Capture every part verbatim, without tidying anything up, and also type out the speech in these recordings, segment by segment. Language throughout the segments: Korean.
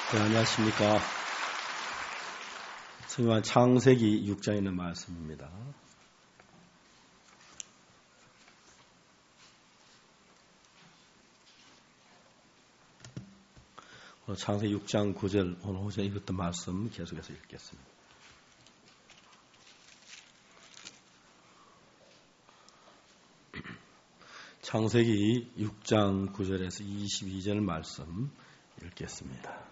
네, 안녕하십니까. 성경한 창세기 육 장에 있는 말씀입니다. 오늘 창세기 육 장 구 절 오늘 오전에 읽었던 말씀 계속해서 읽겠습니다. 창세기 육 장 구 절에서 이십이 절 말씀 읽겠습니다.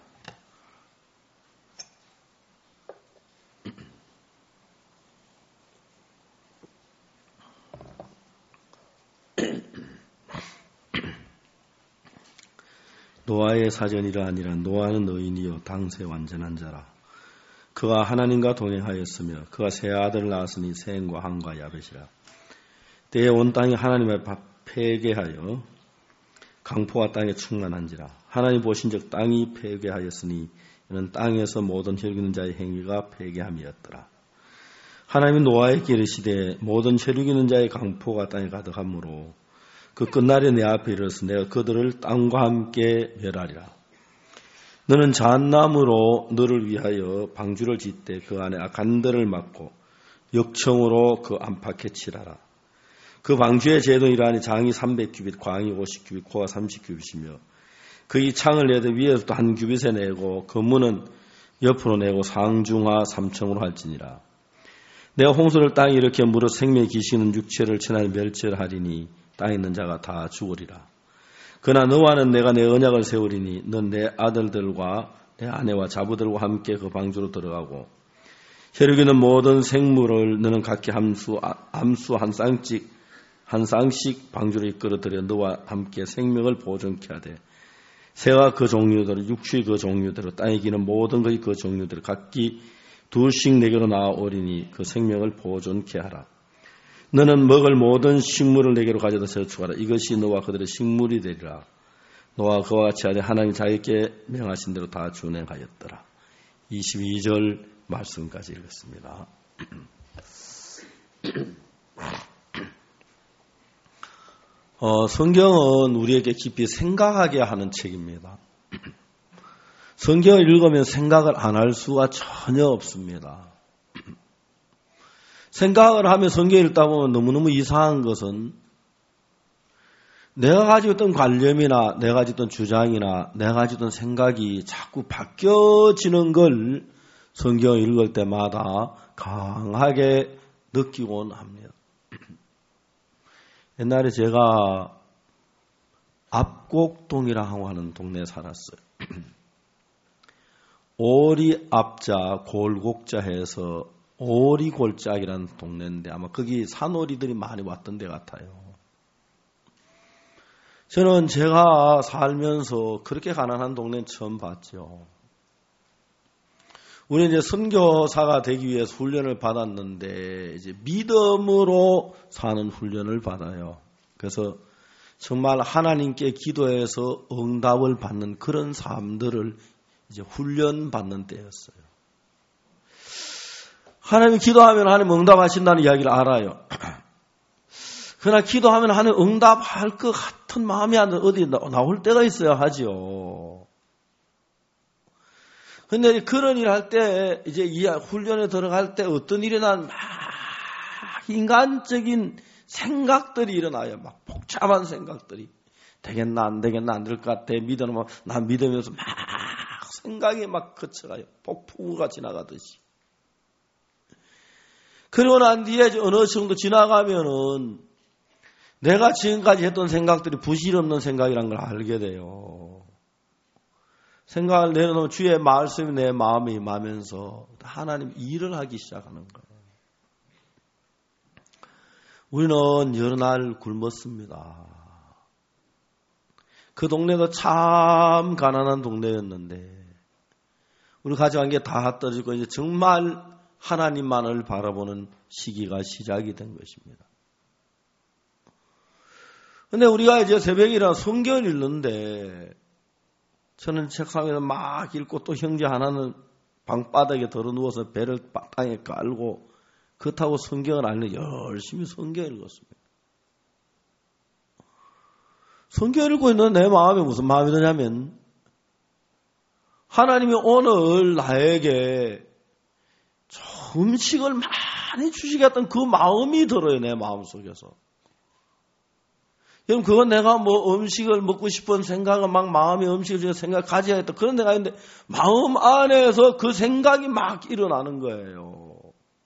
노아의 사전이라 아니라 노아는 의인이요 당세 완전한 자라. 그가 하나님과 동행하였으며 그가 세 아들을 낳았으니 셈과 함과 야벳이라. 때에 온 땅이 하나님의 폐괴하여 강포가 땅에 충만한지라. 하나님 보신즉 땅이 폐괴하였으니 이는 땅에서 모든 혈기는 자의 행위가 폐괴함이었더라. 하나님이 노아에게 이르시되 모든 혈기는 자의 강포가 땅에 가득하므로 그 끝날에 내 앞에 이르러서 내가 그들을 땅과 함께 멸하리라. 너는 잣나무로 너를 위하여 방주를 짓되 그 안에 간들을 막고 역청으로 그 안팎에 칠하라. 그 방주의 제동이라니 장이 삼백 규빗, 광이 오십 규빗, 고가 삼십 규빗이며 그 이 창을 내되 위에서도 한 규빗에 내고 그 문은 옆으로 내고 상중하 삼청으로 할지니라. 내가 홍수를 땅에 일으켜 물어 생명의 기시는 육체를 천하에 멸절하리니 땅에 있는 자가 다 죽으리라. 그러나 너와는 내가 내 언약을 세우리니 넌 내 아들들과 내 아내와 자부들과 함께 그 방주로 들어가고 혈육이는 모든 생물을 너는 각기 함수, 함수 한 쌍씩 한 쌍씩 방주로 이끌어들여 너와 함께 생명을 보존케 하되 새가 그 종류대로 육축이 그 종류대로 땅에 기는 모든 것이 그 종류대로 각기 둘씩 내게로 나아오리니 그 생명을 보존케 하라. 너는 먹을 모든 식물을 내게로 가져다 저축하라. 이것이 너와 그들의 식물이 되리라. 너와 그와 같이 하되 하나님 자기께 명하신 대로 다 준행하였더라. 이십이 절 말씀까지 읽었습니다. 어, 성경은 우리에게 깊이 생각하게 하는 책입니다. 성경을 읽으면 생각을 안 할 수가 전혀 없습니다. 생각을 하면 성경을 읽다 보면 너무너무 이상한 것은 내가 가지고 있던 관념이나 내가 가지고 있던 주장이나 내가 가지고 있던 생각이 자꾸 바뀌어지는 걸 성경을 읽을 때마다 강하게 느끼곤 합니다. 옛날에 제가 압곡동이라고 하는 동네에 살았어요. 오리 앞자 골곡자 해서 오리골짝이라는 동네인데 아마 거기 산오리들이 많이 왔던 데 같아요. 저는 제가 살면서 그렇게 가난한 동네는 처음 봤죠. 우리 이제 선교사가 되기 위해서 훈련을 받았는데 이제 믿음으로 사는 훈련을 받아요. 그래서 정말 하나님께 기도해서 응답을 받는 그런 삶들을 이제 훈련 받는 때였어요. 하나님이 기도하면 하나님 응답하신다는 이야기를 알아요. 그러나 기도하면 하나님 응답할 것 같은 마음이 안 어디 나올 때가 있어야 하죠. 근데 그런 일 할 때, 이제 이 훈련에 들어갈 때 어떤 일이 난 막 인간적인 생각들이 일어나요. 막 복잡한 생각들이. 되겠나, 안 되겠나, 안 될 것 같아. 믿으면, 난 믿으면서 막 생각이 막 거쳐가요. 폭풍우가 지나가듯이. 그러고 난 뒤에 어느 정도 지나가면은 내가 지금까지 했던 생각들이 부질없는 생각이란 걸 알게 돼요. 생각을 내려놓으면 주의 말씀이 내 마음에 임하면서 하나님 일을 하기 시작하는 거예요. 우리는 여러 날 굶었습니다. 그 동네도 참 가난한 동네였는데 우리 가져간 게 다 떨어지고 이제 정말 하나님만을 바라보는 시기가 시작이 된 것입니다. 근데 우리가 이제 새벽이라 성경을 읽는데 저는 책상에서 막 읽고 또 형제 하나는 방바닥에 들어 누워서 배를 땅에 깔고 그렇다고 성경을 안 읽고 열심히 성경을 읽었습니다. 성경을 읽고 있는 내 마음에 무슨 마음이 드냐면 하나님이 오늘 나에게 음식을 많이 주시겠다는 그 마음이 들어요, 내 마음속에서. 여러분, 그건 내가 뭐 음식을 먹고 싶은 생각을 막 마음에 음식을 주는 생각 가져야겠다. 그런 데가 있는데, 마음 안에서 그 생각이 막 일어나는 거예요.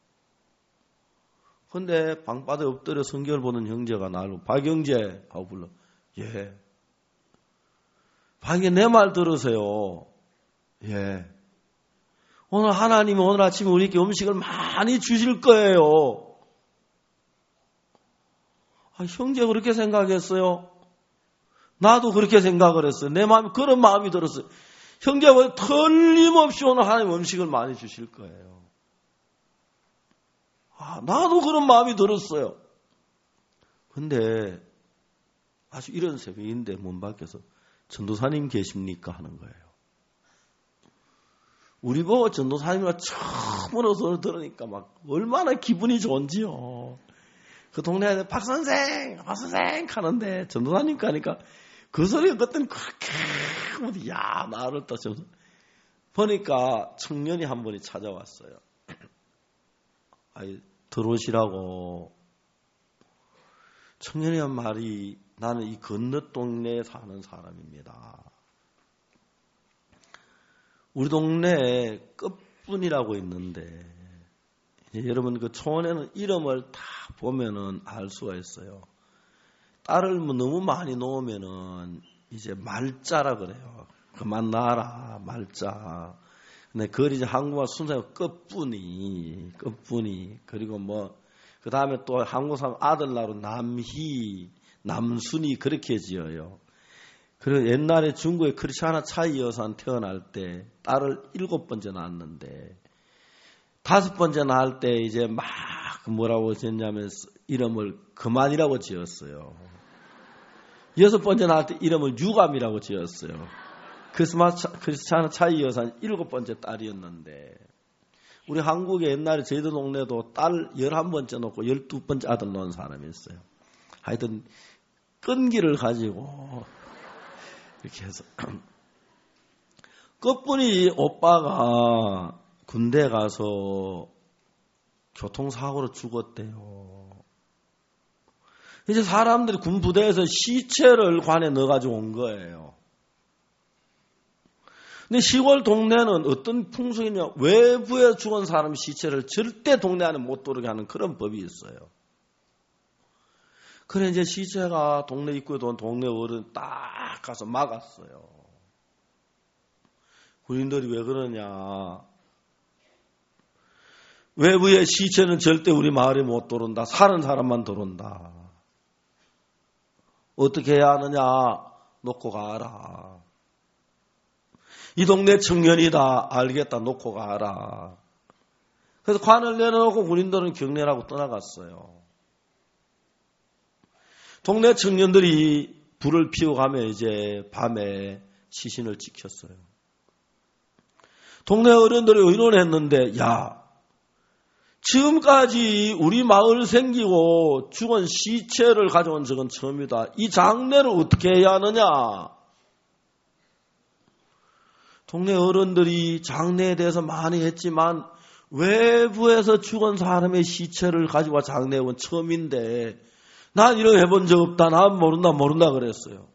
근데 방바닥에 엎드려 성경을 보는 형제가 나를, 박영재 하고 불러. 예. 박영재 내 말 들으세요. 예. 오늘 하나님이 오늘 아침에 우리에게 음식을 많이 주실 거예요. 아, 형제 그렇게 생각했어요. 나도 그렇게 생각을 했어요. 내 마음이 그런 마음이 들었어요. 형제가 틀림없이 오늘 하나님 음식을 많이 주실 거예요. 아, 나도 그런 마음이 들었어요. 근데 아주 이런 새벽인데 문 밖에서 전도사님 계십니까? 하는 거예요. 우리 보고 전도사님과 처음으로 소리를 들으니까 막 얼마나 기분이 좋은지요. 그 동네에 박선생, 박선생 하는데 전도사님 가니까 그 소리가 그때는 그렇게 야 나를 또 보니까 청년이 한 분이 찾아왔어요. 아이, 들어오시라고. 청년이 한 말이 나는 이 건너 동네에 사는 사람입니다. 우리 동네에 끝분이라고 있는데 이제 여러분 그 초원에는 이름을 다 보면은 알 수가 있어요. 딸을 너무 많이 놓으면은 이제 말자라 그래요. 그만 놔라 말자. 근데 그걸 이제 한국말 순서가 끝분이 끝분이 그리고 뭐 그 다음에 또 한국 사람 아들나로 남희 남순이 그렇게 지어요. 그리고 옛날에 중국에 크리스티아나 차이 여사는 태어날 때 딸을 일곱 번째 낳았는데 다섯 번째 낳을 때 이제 막 뭐라고 지었냐면 이름을 그만이라고 지었어요. 여섯 번째 낳을 때 이름을 유감이라고 지었어요. 크리스티아나 차이 여사는 일곱 번째 딸이었는데 우리 한국에 옛날에 저희들 동네도 딸 열한 번째 놓고 열두 번째 아들 놓은 사람이 있어요. 하여튼 끈기를 가지고 이렇게 해서 끝분이 오빠가 군대 가서 교통사고로 죽었대요. 이제 사람들이 군 부대에서 시체를 관에 넣어가지고 온 거예요. 근데 시골 동네는 어떤 풍속이냐, 외부에 죽은 사람 시체를 절대 동네 안에 못 들어오게 하는 그런 법이 있어요. 그래 이제 시체가 동네 입구에 돈 동네 어른 딱 가서 막았어요. 군인들이 왜 그러냐. 외부의 시체는 절대 우리 마을에 못 들어온다. 사는 사람만 들어온다. 어떻게 해야 하느냐. 놓고 가라. 이 동네 청년이다. 알겠다. 놓고 가라. 그래서 관을 내려놓고 군인들은 경례하고 떠나갔어요. 동네 청년들이 불을 피워가며 이제 밤에 시신을 지켰어요. 동네 어른들이 의논했는데, 야, 지금까지 우리 마을 생기고 죽은 시체를 가져온 적은 처음이다. 이 장례를 어떻게 해야 하느냐? 동네 어른들이 장례에 대해서 많이 했지만 외부에서 죽은 사람의 시체를 가지고 장례해 본 처음인데 난 이런 해본 적 없다. 난 모른다 모른다 그랬어요.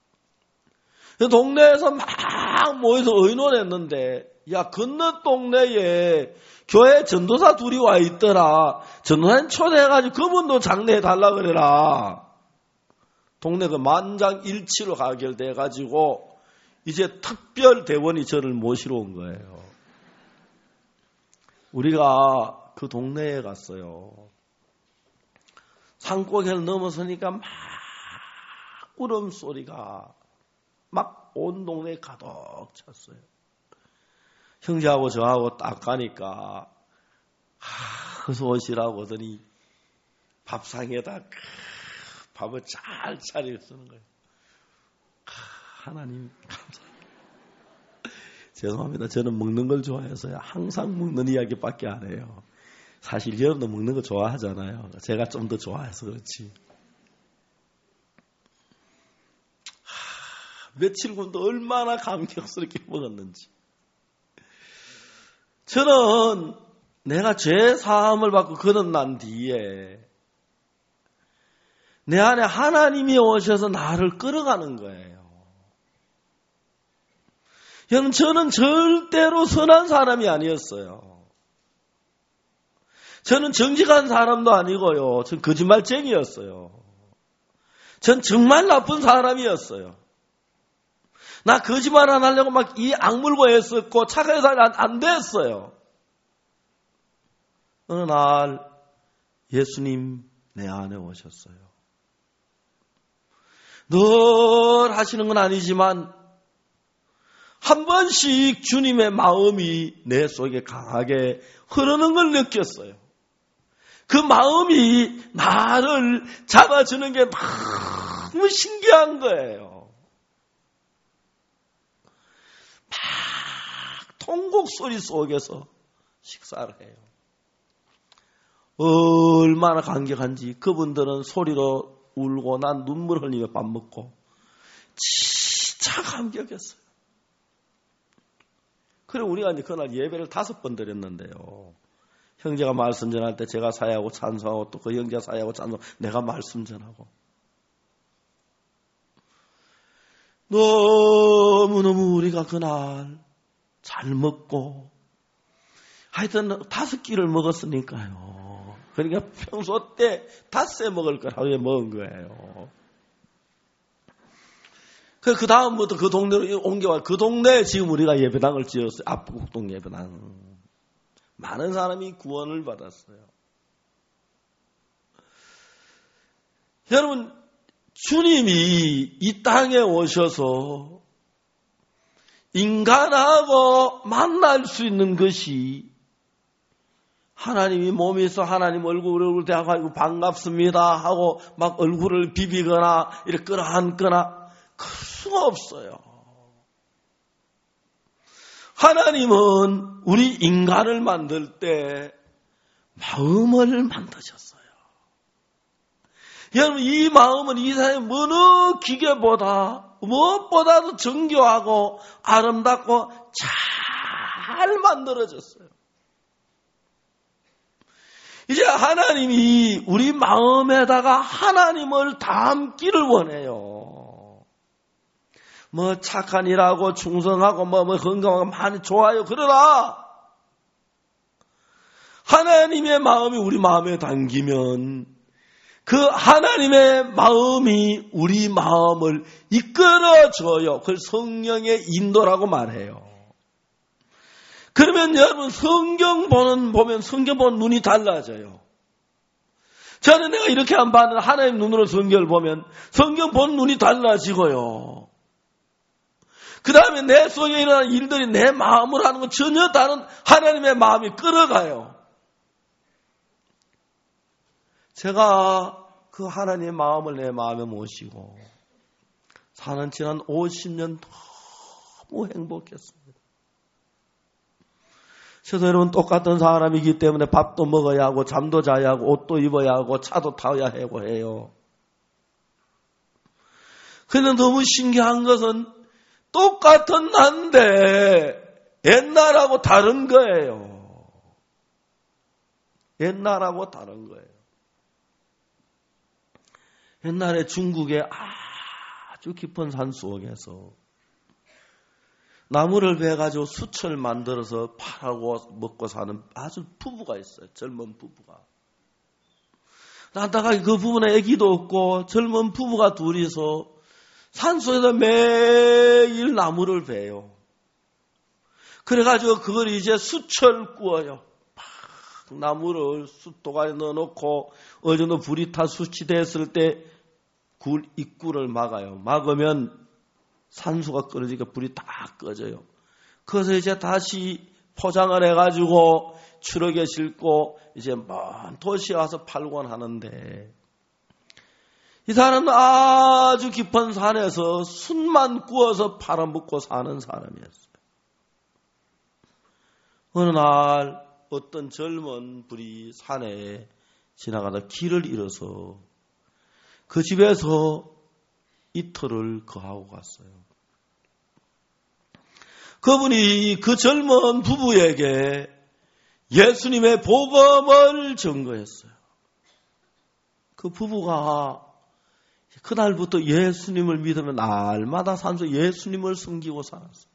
동네에서 막 모여서 의논했는데 야 건너 동네에 교회 전도사 둘이 와 있더라. 전도사님 초대해가지고 그분도 장례해 달라 그래라. 동네 그 만장일치로 가결돼가지고 이제 특별 대원이 저를 모시러 온 거예요. 우리가 그 동네에 갔어요. 산고개를 넘어서니까 막 울음소리가 막 온 동네에 가득 찼어요. 형제하고 저하고 딱 가니까 하, 어서 오시라고 하더니 밥상에다 밥을 잘 차려 쓰는 거예요. 하나님 감사합니다. 죄송합니다. 저는 먹는 걸 좋아해서요. 항상 먹는 이야기밖에 안 해요. 사실 여러분도 먹는 거 좋아하잖아요. 제가 좀 더 좋아해서 그렇지. 하, 며칠군도 얼마나 감격스럽게 먹었는지. 저는 내가 죄 사함을 받고 거듭난 뒤에 내 안에 하나님이 오셔서 나를 끌어가는 거예요. 여러분, 저는 절대로 선한 사람이 아니었어요. 저는 정직한 사람도 아니고요. 전 거짓말쟁이였어요. 전 정말 나쁜 사람이었어요. 나 거짓말 안 하려고 막 이 악물고 했었고 착하게 살면 안 됐어요. 어느 날 예수님 내 안에 오셨어요. 늘 하시는 건 아니지만 한 번씩 주님의 마음이 내 속에 강하게 흐르는 걸 느꼈어요. 그 마음이 나를 잡아주는 게 너무 신기한 거예요. 막 통곡 소리 속에서 식사를 해요. 얼마나 감격한지. 그분들은 소리로 울고 난 눈물 흘리며 밥 먹고 진짜 감격했어요. 그래 우리가 이제 그날 예배를 다섯 번 드렸는데요. 형제가 말씀 전할 때 제가 사회하고 찬송하고 또 그 형제가 사회하고 찬송하고 내가 말씀 전하고 너무너무 우리가 그날 잘 먹고 하여튼 다섯 끼를 먹었으니까요. 그러니까 평소 때 닷새 먹을 걸 하루에 먹은 거예요. 그 다음부터 그 동네로 옮겨와 그 동네에 지금 우리가 예배당을 지었어요. 압구곡동 예배당. 많은 사람이 구원을 받았어요. 여러분, 주님이 이 땅에 오셔서 인간하고 만날 수 있는 것이 하나님이 몸이 있어 하나님 얼굴을 대하고 반갑습니다 하고 막 얼굴을 비비거나 이렇게 끌어안거나 그럴 수가 없어요. 하나님은 우리 인간을 만들 때 마음을 만드셨어요. 여러분, 이 마음은 이 세상의 어느 기계보다 무엇보다도 정교하고 아름답고 잘 만들어졌어요. 이제 하나님이 우리 마음에다가 하나님을 담기를 원해요. 뭐 착한 일하고 충성하고 뭐, 뭐 건강하고 많이 좋아요. 그러나 하나님의 마음이 우리 마음에 담기면 그 하나님의 마음이 우리 마음을 이끌어줘요. 그걸 성령의 인도라고 말해요. 그러면 여러분 성경 보는, 보면 성경 보는 눈이 달라져요. 저는 내가 이렇게 안 봐도 하나님 눈으로 성경을 보면 성경 보는 눈이 달라지고요. 그 다음에 내 속에 일어나는 일들이 내 마음으로 하는 건 전혀 다른 하나님의 마음이 끌어가요. 제가 그 하나님의 마음을 내 마음에 모시고 사는 지난 오십 년 너무 행복했습니다. 저도 여러분 똑같은 사람이기 때문에 밥도 먹어야 하고 잠도 자야 하고 옷도 입어야 하고 차도 타야 하고 해요. 그런데 너무 신기한 것은 똑같은 난데 옛날하고 다른 거예요. 옛날하고 다른 거예요. 옛날에 중국의 아주 깊은 산 속에서 나무를 베가지고 숯을 만들어서 팔고 먹고 사는 아주 부부가 있어요. 젊은 부부가. 안타깝게 그 부부는 아기도 없고 젊은 부부가 둘이서 산속에서 매일 나무를 베요. 그래가지고 그걸 이제 숯을 구워요. 막 나무를 숯도가에 넣어놓고 어느 정도 불이 타 숯이 됐을 때 굴 입구를 막아요. 막으면 산소가 끊어지니까 불이 다 꺼져요. 그래서 이제 다시 포장을 해가지고 트럭에 싣고 이제 먼 도시에 와서 팔곤 하는데 이 사람은 아주 깊은 산에서 숯만 구워서 팔아먹고 사는 사람이었어요. 어느 날 어떤 젊은 불이 산에 지나가다 길을 잃어서 그 집에서 이틀을 거하고 갔어요. 그분이 그 젊은 부부에게 예수님의 복음을 증거했어요. 그 부부가 그날부터 예수님을 믿으면 날마다 산소 예수님을 섬기고 살았어요.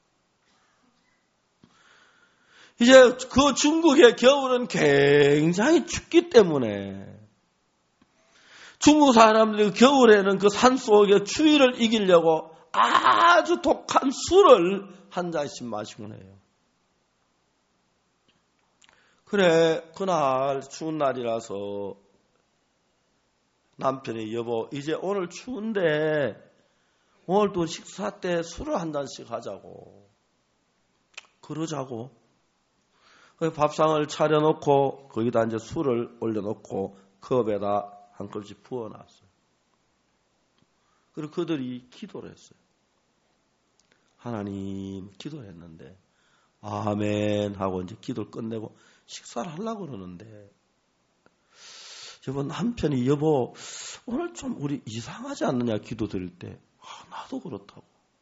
이제 그 중국의 겨울은 굉장히 춥기 때문에 중국 사람들이 겨울에는 그 산속의 추위를 이기려고 아주 독한 술을 한 잔씩 마시곤 해요. 그래, 그날 추운 날이라서 남편이 여보, 이제 오늘 추운데 오늘도 식사 때 술을 한 잔씩 하자고. 그러자고. 밥상을 차려놓고 거기다 이제 술을 올려놓고 컵에다 한 컵씩 부어놨어요. 그리고 그들이 기도를 했어요. 하나님, 기도를 했는데 아멘 하고 이제 기도를 끝내고 식사를 하려고 그러는데 여보, 남편이 여보 오늘 좀 우리 이상하지 않느냐 기도 드릴 때 아, 나도 그렇다고.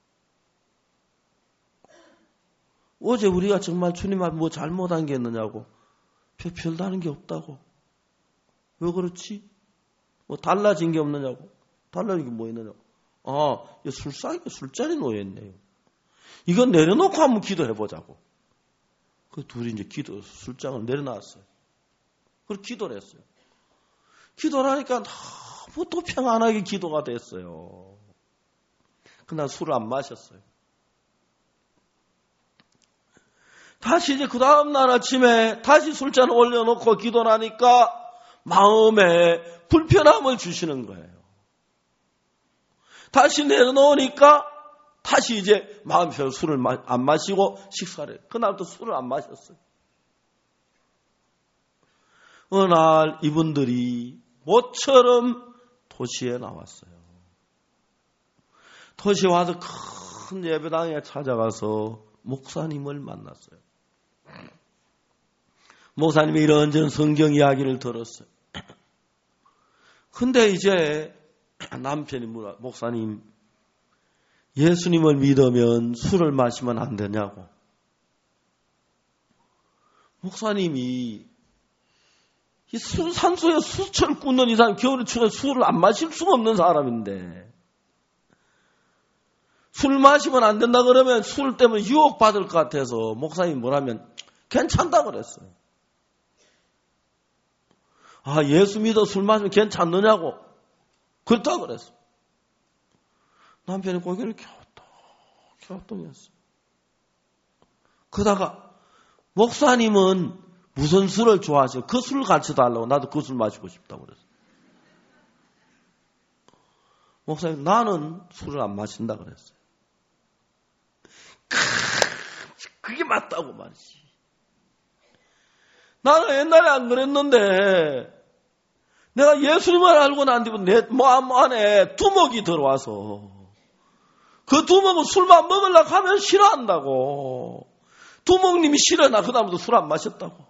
어제 우리가 정말 주님 앞에 뭐 잘못한 게 있느냐고. 별다른 게 없다고. 왜 그렇지? 뭐 달라진 게 없느냐고. 달라진 게 뭐 있느냐고. 아, 술상에 술자리 놓여있네요. 이건 내려놓고 한번 기도해보자고. 그 둘이 이제 기도, 술장을 내려놨어요. 그리고 기도를 했어요. 기도를 하니까 너무 또 평안하게 기도가 됐어요. 그날 술을 안 마셨어요. 다시 이제 그 다음날 아침에 다시 술잔을 올려놓고 기도를 하니까 마음에 불편함을 주시는 거예요. 다시 내려놓으니까 다시 이제 마음대로 술을 안 마시고 식사를 해요. 그날부터 술을 안 마셨어요. 어느 날 이분들이 모처럼 도시에 나왔어요. 도시에 와서 큰 예배당에 찾아가서 목사님을 만났어요. 목사님이 이런저런 성경 이야기를 들었어요. 근데 이제 남편이 물어, 목사님, 예수님을 믿으면 술을 마시면 안 되냐고. 목사님이 이 술, 산소에 수철 굽는 이상 겨울에 추워 술을 안 마실 수가 없는 사람인데 술 마시면 안 된다 그러면 술 때문에 유혹받을 것 같아서 목사님이 뭐라면 괜찮다 그랬어요. 아, 예수 믿어 술 마시면 괜찮느냐고. 그렇다 그랬어. 남편이 고개를 갸우뚱, 갸우뚱했어. 그러다가 목사님은 무슨 술을 좋아하세요? 그 술을 가르쳐 달라고. 나도 그 술 마시고 싶다고 그랬어. 목사님, 나는 술을 안 마신다 그랬어요. 그게 맞다고 말이지. 나는 옛날에 안 그랬는데 내가 예수님을 알고 난 뒤부터 내 마음 안에 두목이 들어와서 그 두목은 술만 먹으려고 하면 싫어한다고. 두목님이 싫어. 나 그다음부터 술 안 마셨다고.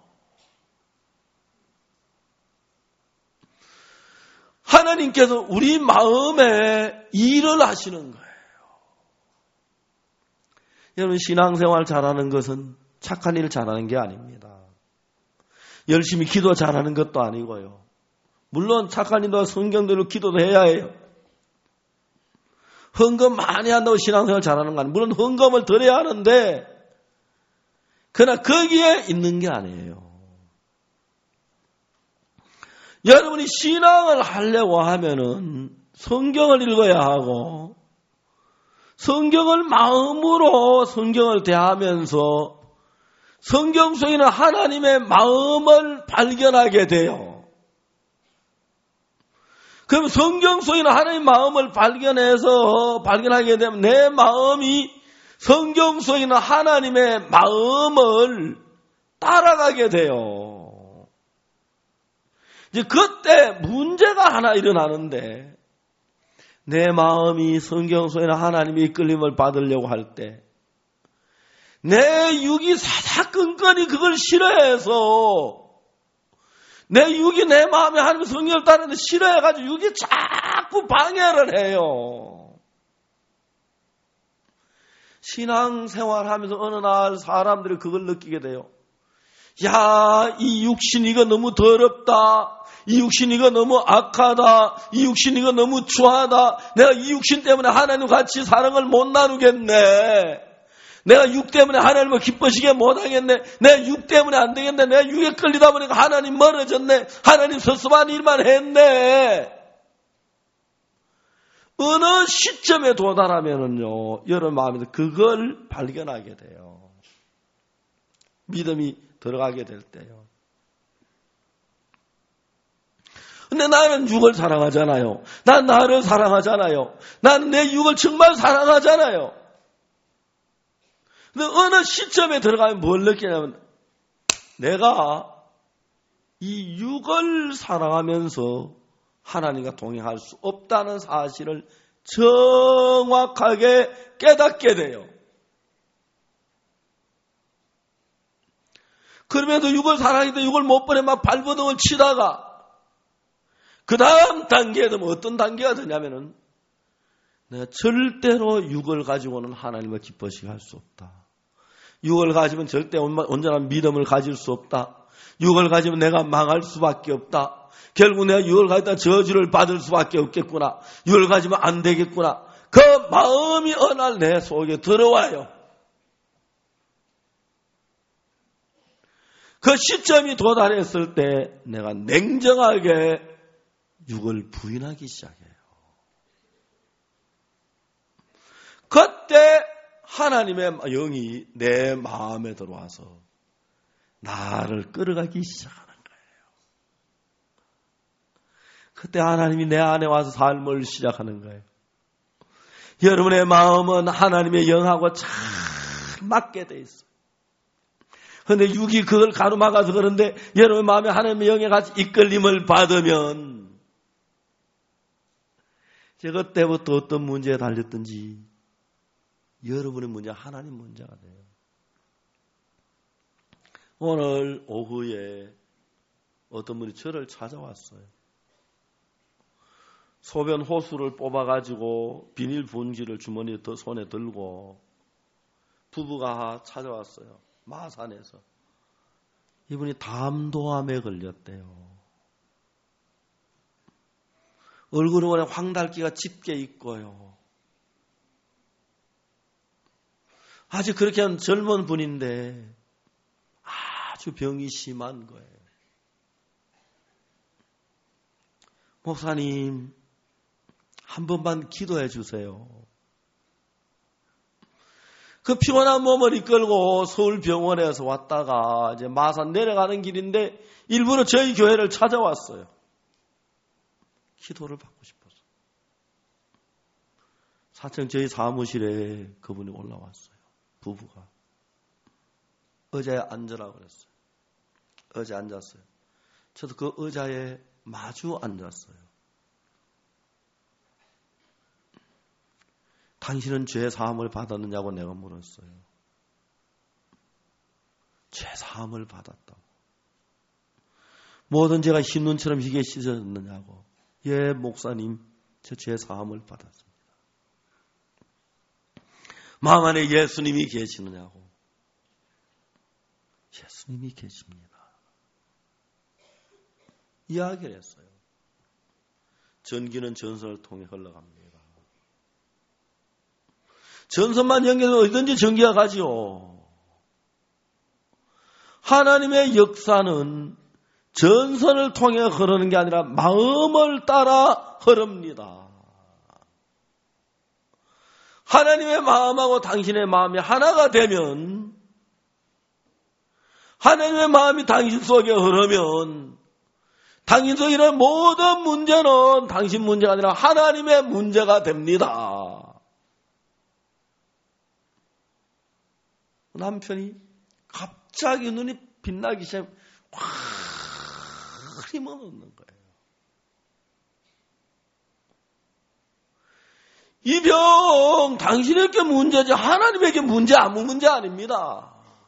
하나님께서 우리 마음에 일을 하시는 거예요. 여러분, 신앙생활 잘하는 것은 착한 일 잘하는 게 아닙니다. 열심히 기도 잘하는 것도 아니고요. 물론 착한 일과 성경대로 기도도 해야 해요. 헌금 많이 한다고 신앙생활 잘하는 거 아니에요. 물론 헌금을 드려야 하는데 그러나 거기에 있는 게 아니에요. 여러분이 신앙을 하려고 하면은 성경을 읽어야 하고 성경을 마음으로 성경을 대하면서 성경 속에 있는 하나님의 마음을 발견하게 돼요. 그럼 성경 속에 있는 하나님의 마음을 발견해서 발견하게 되면 내 마음이 성경 속에 있는 하나님의 마음을 따라가게 돼요. 이제 그때 문제가 하나 일어나는데 내 마음이 성경 속에 있는 하나님의 이끌림을 받으려고 할 때 내 육이 사사건건이 그걸 싫어해서 내 육이 내 마음에 하나님의 성경을 따르는데 싫어해가지고 육이 자꾸 방해를 해요. 신앙생활 하면서 어느 날 사람들이 그걸 느끼게 돼요. 야, 이 육신 이거 너무 더럽다. 이 육신 이거 너무 악하다. 이 육신 이거 너무 추하다. 내가 이 육신 때문에 하나님 같이 사랑을 못 나누겠네. 내가 육 때문에 하나님을 기뻐시게 못하겠네. 내가 육 때문에 안 되겠네. 내가 육에 끌리다 보니까 하나님 멀어졌네. 하나님 섭섭한 일만 했네. 어느 시점에 도달하면은요, 여러분 마음에서 그걸 발견하게 돼요. 믿음이 들어가게 될 때요. 근데 나는 육을 사랑하잖아요. 난 나를 사랑하잖아요. 나는 내 육을 정말 사랑하잖아요. 근데 어느 시점에 들어가면 뭘 느끼냐면 내가 이 육을 사랑하면서 하나님과 동행할 수 없다는 사실을 정확하게 깨닫게 돼요. 그러면서 육을 사랑했는데 육을 못 버려 막 발버둥을 치다가 그 다음 단계는 어떤 단계가 되냐면은 내가 절대로 육을 가지고는 하나님을 기뻐시게 할 수 없다. 육을 가지면 절대 온전한 믿음을 가질 수 없다. 육을 가지면 내가 망할 수밖에 없다. 결국 내가 육을 가지다 저주를 받을 수밖에 없겠구나. 육을 가지면 안 되겠구나. 그 마음이 어느 날 내 속에 들어와요. 그 시점이 도달했을 때 내가 냉정하게 육을 부인하기 시작해요. 그때 하나님의 영이 내 마음에 들어와서 나를 끌어가기 시작하는 거예요. 그때 하나님이 내 안에 와서 삶을 시작하는 거예요. 여러분의 마음은 하나님의 영하고 잘 맞게 돼 있어요. 그런데 육이 그걸 가로막아서 그런데 여러분 마음에 하나님의 영에 같이 이끌림을 받으면 제가 그때부터 어떤 문제에 달렸든지 여러분의 문제 하나님 문제가 돼요. 오늘 오후에 어떤 분이 저를 찾아왔어요. 소변 호수를 뽑아가지고 비닐 분지를 주머니에 손에 들고 부부가 찾아왔어요. 마산에서. 이분이 담도암에 걸렸대요. 얼굴은 원래 황달기가 짙게 있고요. 아주 그렇게 한 젊은 분인데 아주 병이 심한 거예요. 목사님, 한 번만 기도해 주세요. 그 피곤한 몸을 이끌고 서울 병원에서 왔다가 이제 마산 내려가는 길인데 일부러 저희 교회를 찾아왔어요. 기도를 받고 싶어서. 사천 저희 사무실에 그분이 올라왔어요. 부부가. 의자에 앉으라고 그랬어요. 의자에 앉았어요. 저도 그 의자에 마주 앉았어요. 당신은 죄 사함을 받았느냐고 내가 물었어요. 죄 사함을 받았다고. 모든 죄가 흰 눈처럼 희게 씻어졌느냐고. 예, 목사님, 저 죄 사함을 받았습니다. 마음 안에 예수님이 계시느냐고. 예수님이 계십니다. 이야기를 했어요. 전기는 전선을 통해 흘러갑니다. 전선만 연결해서 어디든지 전기가 가지요. 하나님의 역사는 전선을 통해 흐르는 게 아니라 마음을 따라 흐릅니다. 하나님의 마음하고 당신의 마음이 하나가 되면, 하나님의 마음이 당신 속에 흐르면 당신 속에 있는 모든 문제는 당신 문제가 아니라 하나님의 문제가 됩니다. 남편이 갑자기 눈이 빛나기 시작해 확 힘을 얻는 거예요. 이 병 당신에게 문제지 하나님에게 문제 아무 문제 아닙니다.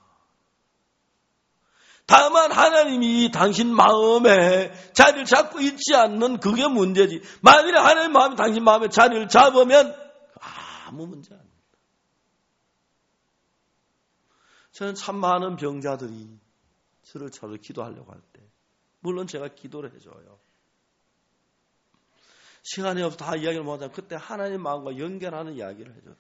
다만 하나님이 당신 마음에 자리를 잡고 있지 않는 그게 문제지. 만일에 하나님 마음이 당신 마음에 자리를 잡으면 아무 문제 아닙니다. 저는 참 많은 병자들이 저를 저를 기도하려고 할 때 물론 제가 기도를 해줘요. 시간이 없어 다 이야기를 못하면 그때 하나님 마음과 연결하는 이야기를 해줘요.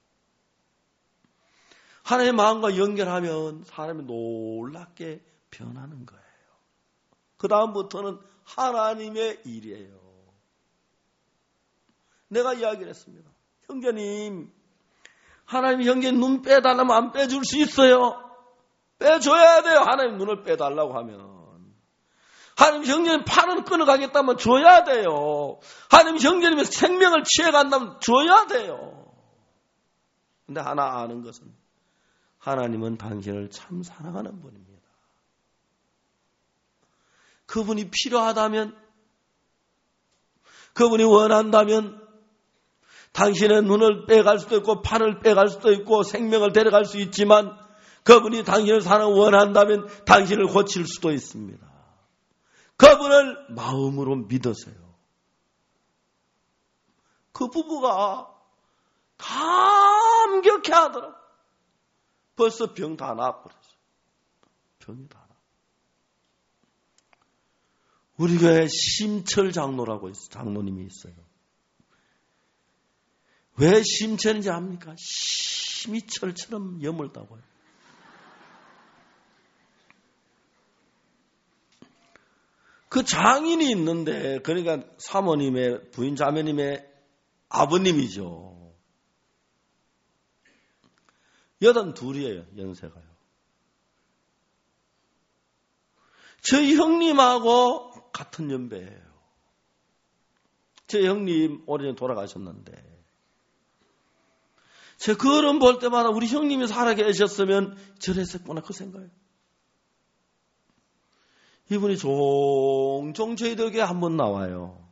하나님 마음과 연결하면 사람이 놀랍게 변하는 거예요. 그 다음부터는 하나님의 일이에요. 내가 이야기를 했습니다. 형제님, 하나님 형제님 눈 빼달라면 안 빼줄 수 있어요. 빼줘야 돼요. 하나님 눈을 빼달라고 하면. 하나님 형제님 팔을 끊어가겠다면 줘야 돼요. 하나님 형제님의 생명을 취해간다면 줘야 돼요. 근데 하나 아는 것은 하나님은 당신을 참 사랑하는 분입니다. 그분이 필요하다면, 그분이 원한다면 당신의 눈을 빼갈 수도 있고 팔을 빼갈 수도 있고 생명을 데려갈 수 있지만 그분이 당신을 사랑 원한다면 당신을 고칠 수도 있습니다. 그분을 마음으로 믿으세요. 그 부부가 감격해 하더라. 벌써 병 다 나아버렸어요. 병이 다 나. 우리 교회 심철 장로라고 있어요. 장로님이 있어요. 왜 심철인지 압니까? 심이철처럼 여물다고요. 그 장인이 있는데, 그러니까 사모님의 부인 자매님의 아버님이죠. 여든 둘이에요, 연세가요. 저희 형님하고 같은 연배예요. 저희 형님 오래전에 돌아가셨는데, 제 그런 볼 때마다 우리 형님이 살아계셨으면 저랬었구나, 그 생각이에요. 이분이 종종 저희들에게 한번 나와요.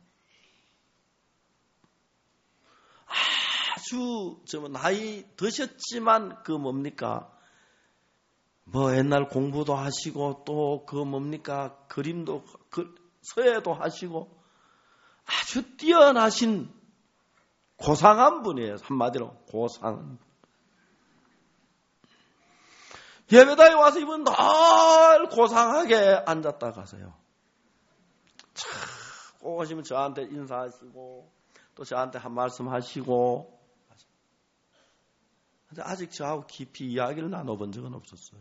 아주 좀 나이 드셨지만 그 뭡니까? 뭐 옛날 공부도 하시고 또 그 뭡니까? 그림도 그 서예도 하시고 아주 뛰어나신 고상한 분이에요. 한마디로 고상한 분. 예배당에 와서 이분 늘 고상하게 앉았다 가세요. 참, 꼭 오시면 저한테 인사하시고 또 저한테 한 말씀 하시고. 근데 아직 저하고 깊이 이야기를 나눠본 적은 없었어요.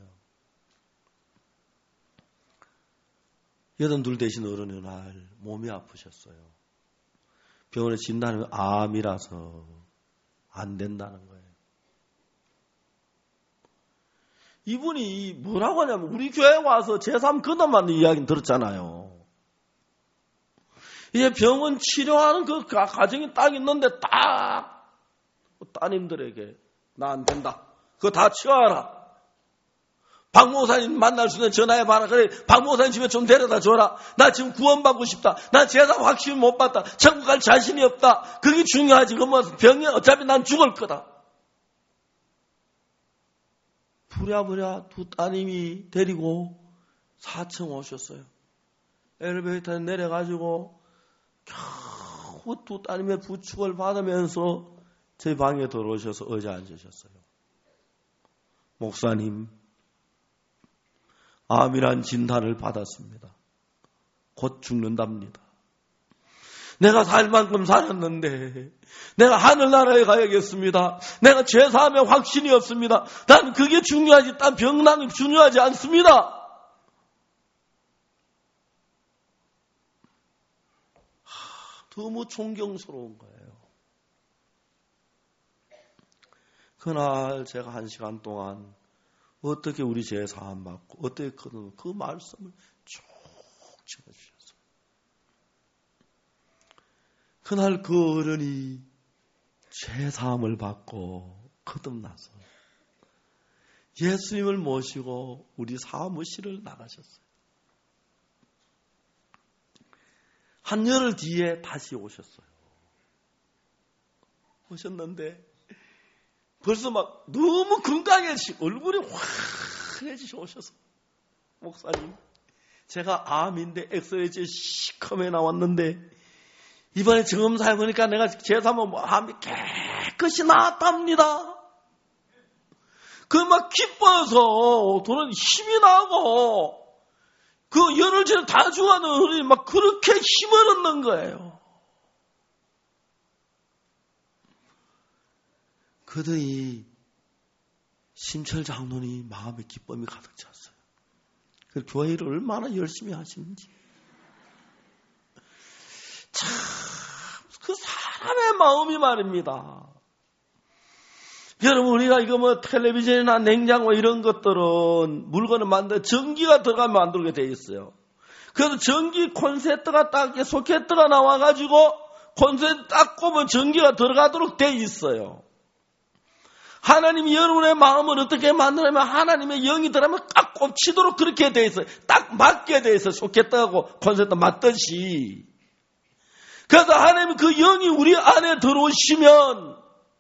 여든둘 되신 어른의 날 몸이 아프셨어요. 병원에 진단하면 암이라서 안 된다는 거예요. 이분이 뭐라고 하냐면 우리 교회에 와서 제삼 근엄 이야기는 들었잖아요. 이제 병원 치료하는 그 과정이 딱 있는데 딱 따님들에게 나 안 된다. 그거 다 치워라. 박 목사님 만날 수 있는 전화해봐라. 그래, 박 목사님 집에 좀 데려다 줘라. 나 지금 구원받고 싶다. 나 제삼 확실히 못 받다. 천국 갈 자신이 없다. 그게 중요하지. 그 뭐 병이 어차피 난 죽을 거다. 부랴부랴 두 따님이 데리고 사 층 오셨어요. 엘리베이터에 내려가지고 겨우 두 따님의 부축을 받으면서 제 방에 들어오셔서 의자에 앉으셨어요. 목사님, 암이란 진단을 받았습니다. 곧 죽는답니다. 내가 살 만큼 살았는데 내가 하늘나라에 가야겠습니다. 내가 죄사함에 확신이 없습니다. 난 그게 중요하지 딴 병난은 중요하지 않습니다. 하, 너무 존경스러운 거예요. 그날 제가 한 시간 동안 어떻게 우리 죄사함 받고 어떻게 그, 그 말씀을 쭉 전해주셨어요. 그날 그 어른이 죄사함을 받고 거듭나서 예수님을 모시고 우리 사무실을 나가셨어요. 한 열흘 뒤에 다시 오셨어요. 오셨는데 벌써 막 너무 건강해지고 얼굴이 환해지셔 오셔서 목사님, 제가 암인데 엑스레이에 시커매 나왔는데 이번에 점사해 보니까 내가 제삼은 암이 깨끗이 나았답니다. 그 막 기뻐서 저는 힘이 나고 그 열흘째는 다 죽어가는 어른이 막 그렇게 힘을 얻는 거예요. 그들이 심철 장로니 마음에 기쁨이 가득 찼어요. 그 교회를 얼마나 열심히 하시는지. 참, 그 사람의 마음이 말입니다. 여러분, 우리가 이거 뭐 텔레비전이나 냉장고 이런 것들은 물건을 만들, 전기가 들어가면 만들게 돼 있어요. 그래서 전기 콘센트가 딱, 소켓트가 나와가지고 콘센트 딱 꼽으면 전기가 들어가도록 돼 있어요. 하나님이 여러분의 마음을 어떻게 만드냐면 하나님의 영이 들어가면 딱 꼽치도록 그렇게 돼 있어요. 딱 맞게 돼 있어요. 소켓트하고 콘센트 맞듯이. 그래서 하나님이 그 영이 우리 안에 들어오시면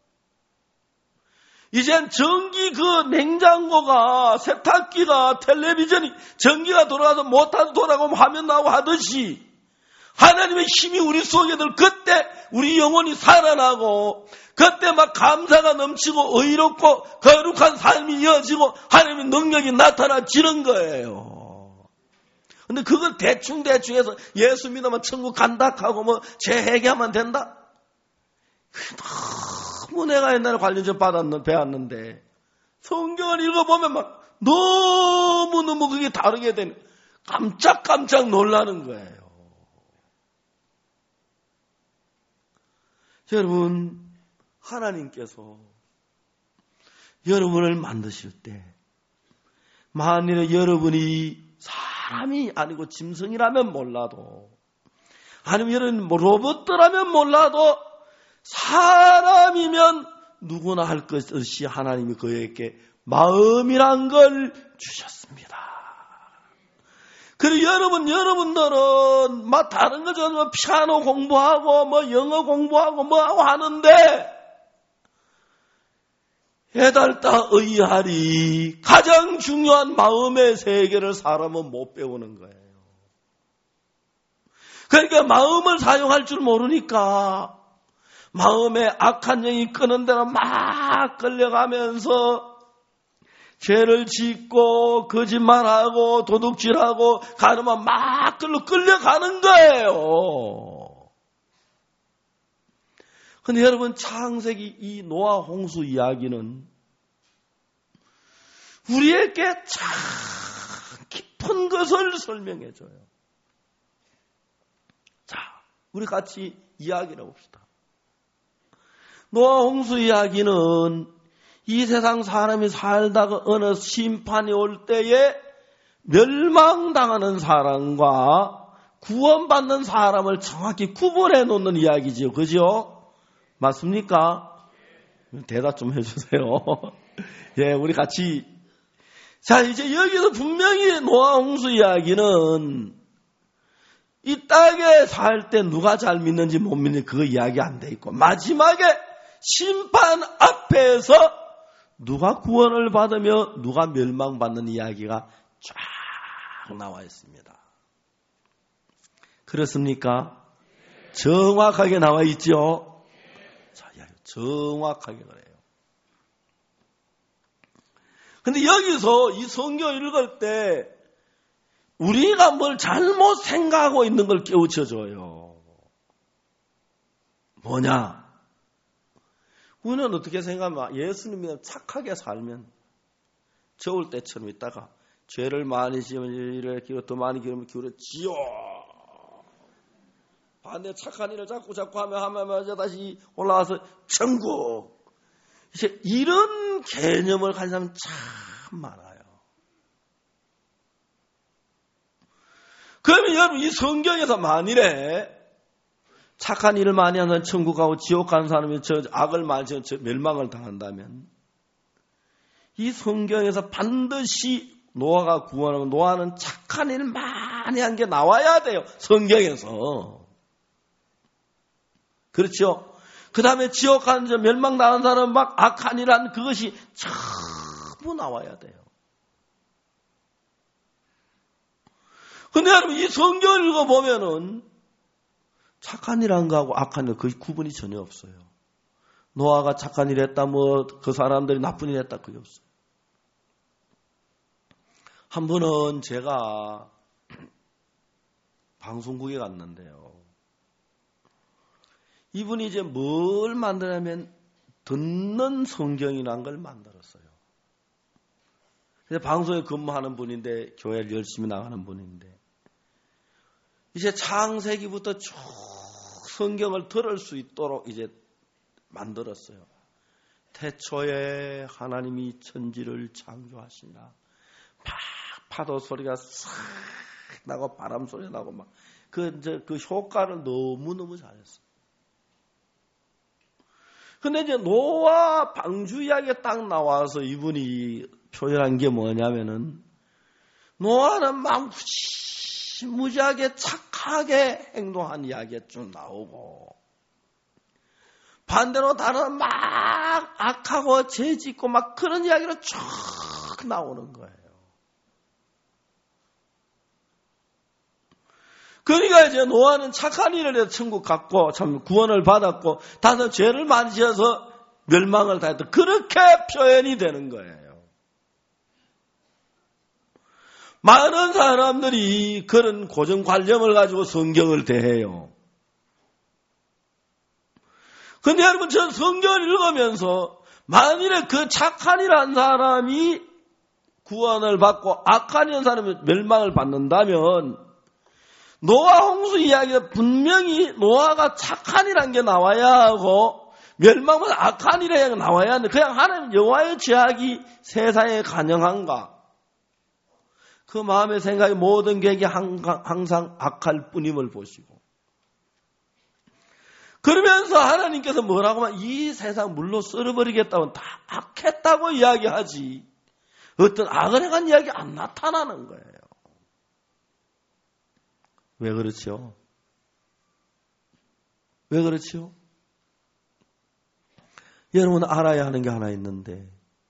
이젠 전기 그 냉장고가 세탁기가 텔레비전이 전기가 돌아가서 못하도 돌아가면 화면 나오고 하듯이 하나님의 힘이 우리 속에 들 그때 우리 영혼이 살아나고 그때 막 감사가 넘치고 의롭고 거룩한 삶이 이어지고 하나님의 능력이 나타나지는 거예요. 근데 그걸 대충대충 해서 예수 믿으면 천국 간다 하고 뭐 재회개하면 된다? 너무 내가 옛날에 관련전 받았는, 배웠는데 성경을 읽어보면 막 너무너무 그게 다르게 되는 깜짝깜짝 놀라는 거예요. 여러분, 하나님께서 여러분을 만드실 때 만일에 여러분이 사람이 아니고 짐승이라면 몰라도 아니면 여러분 뭐 로봇들라면 몰라도 사람이면 누구나 할 것이 하나님이 그에게 마음이란 걸 주셨습니다. 그리고 여러분, 여러분들은 막 다른 거 좀 피아노 공부하고 뭐 영어 공부하고 뭐 하고 하는데 해달다 의하리 가장 중요한 마음의 세계를 사람은 못 배우는 거예요. 그러니까 마음을 사용할 줄 모르니까 마음에 악한 영이 끄는 대로 막 끌려가면서 죄를 짓고 거짓말하고 도둑질하고 가르마 막 끌려 끌려가는 거예요. 근데 여러분, 창세기 이 노아 홍수 이야기는 우리에게 참 깊은 것을 설명해 줘요. 자, 우리 같이 이야기를 해봅시다. 노아 홍수 이야기는 이 세상 사람이 살다가 어느 심판이 올 때에 멸망당하는 사람과 구원받는 사람을 정확히 구분해 놓는 이야기죠. 그죠? 맞습니까? 대답 좀 해주세요. 예, 우리 같이. 자, 이제 여기서 분명히 노아 홍수 이야기는 이 땅에 살 때 누가 잘 믿는지 못 믿는지 그거 이야기 안 돼 있고 마지막에 심판 앞에서 누가 구원을 받으며 누가 멸망받는 이야기가 쫙 나와 있습니다. 그렇습니까? 정확하게 나와 있죠? 자, 정확하게 그래요. 근데 여기서 이 성경 읽을 때 우리가 뭘 잘못 생각하고 있는 걸 깨우쳐줘요. 뭐냐? 우리는 어떻게 생각하면 예수님이 착하게 살면 저울 때처럼 있다가 죄를 많이 지으면 이렇게 더 많이 기르면 기울여 지어. 반대 착한 일을 자꾸 자꾸 하면 하면 다시 올라와서 천국. 이제 이런 개념을 가진 사람 참 많아요. 그러면 여러분 이 성경에서 만일에 착한 일을 많이 하는 사람은 천국 가고 지옥 가는 사람이 저 악을 많이 지은 멸망을 당한다면 이 성경에서 반드시 노아가 구원하고 노아는 착한 일 많이 한 게 나와야 돼요. 성경에서. 그렇죠? 그 다음에 지옥 가는 저 멸망 당한 사람은 막 악한 일 한 그것이 전부 나와야 돼요. 근데 여러분 이 성경을 읽어보면은 착한 일 한 거하고 악한 일 거의 구분이 전혀 없어요. 노아가 착한 일 했다 뭐 그 사람들이 나쁜 일 했다 그게 없어요. 한 번은 제가 방송국에 갔는데요. 이분이 이제 뭘 만드냐면 듣는 성경이라는 걸 만들었어요. 그래서 방송에 근무하는 분인데 교회를 열심히 나가는 분인데 이제 창세기부터 쭉 성경을 들을 수 있도록 이제 만들었어요. 태초에 하나님이 천지를 창조하시나 막 파도 소리가 싹 나고 바람 소리 나고 막 그 이제 그 효과를 너무 너무 잘했어요. 근데 이제 노아 방주 이야기가 딱 나와서 이분이 표현한 게 뭐냐면은 노아는 막 무지하게 착하게 행동한 이야기가 쭉 나오고 반대로 다른 막 악하고 죄 짓고 막 그런 이야기로 쭉 나오는 거예요. 그러니까 이제 노아는 착한 일을 해서 천국 갔고 참 구원을 받았고 다른 죄를 많이 지어서 멸망을 당했다. 그렇게 표현이 되는 거예요. 많은 사람들이 그런 고정관념을 가지고 성경을 대해요. 근데 여러분, 전 성경을 읽으면서 만일에 그 착한 일 한 사람이 구원을 받고 악한 일 한 사람이 멸망을 받는다면 노아 홍수 이야기가 분명히 노아가 착한 일 한 게 나와야 하고 멸망은 악한 일이 나와야 하는데 그냥 하나님 여호와의 죄악이 세상에 간영한가? 그 마음의 생각이 모든 계획이 항상 악할 뿐임을 보시고 그러면서 하나님께서 뭐라고 하면 이 세상 물로 썰어버리겠다고 다 악했다고 이야기하지 어떤 악을 행한 이야기 안 나타나는 거예요. 왜 그렇죠? 왜 그렇죠? 여러분 알아야 하는 게 하나 있는데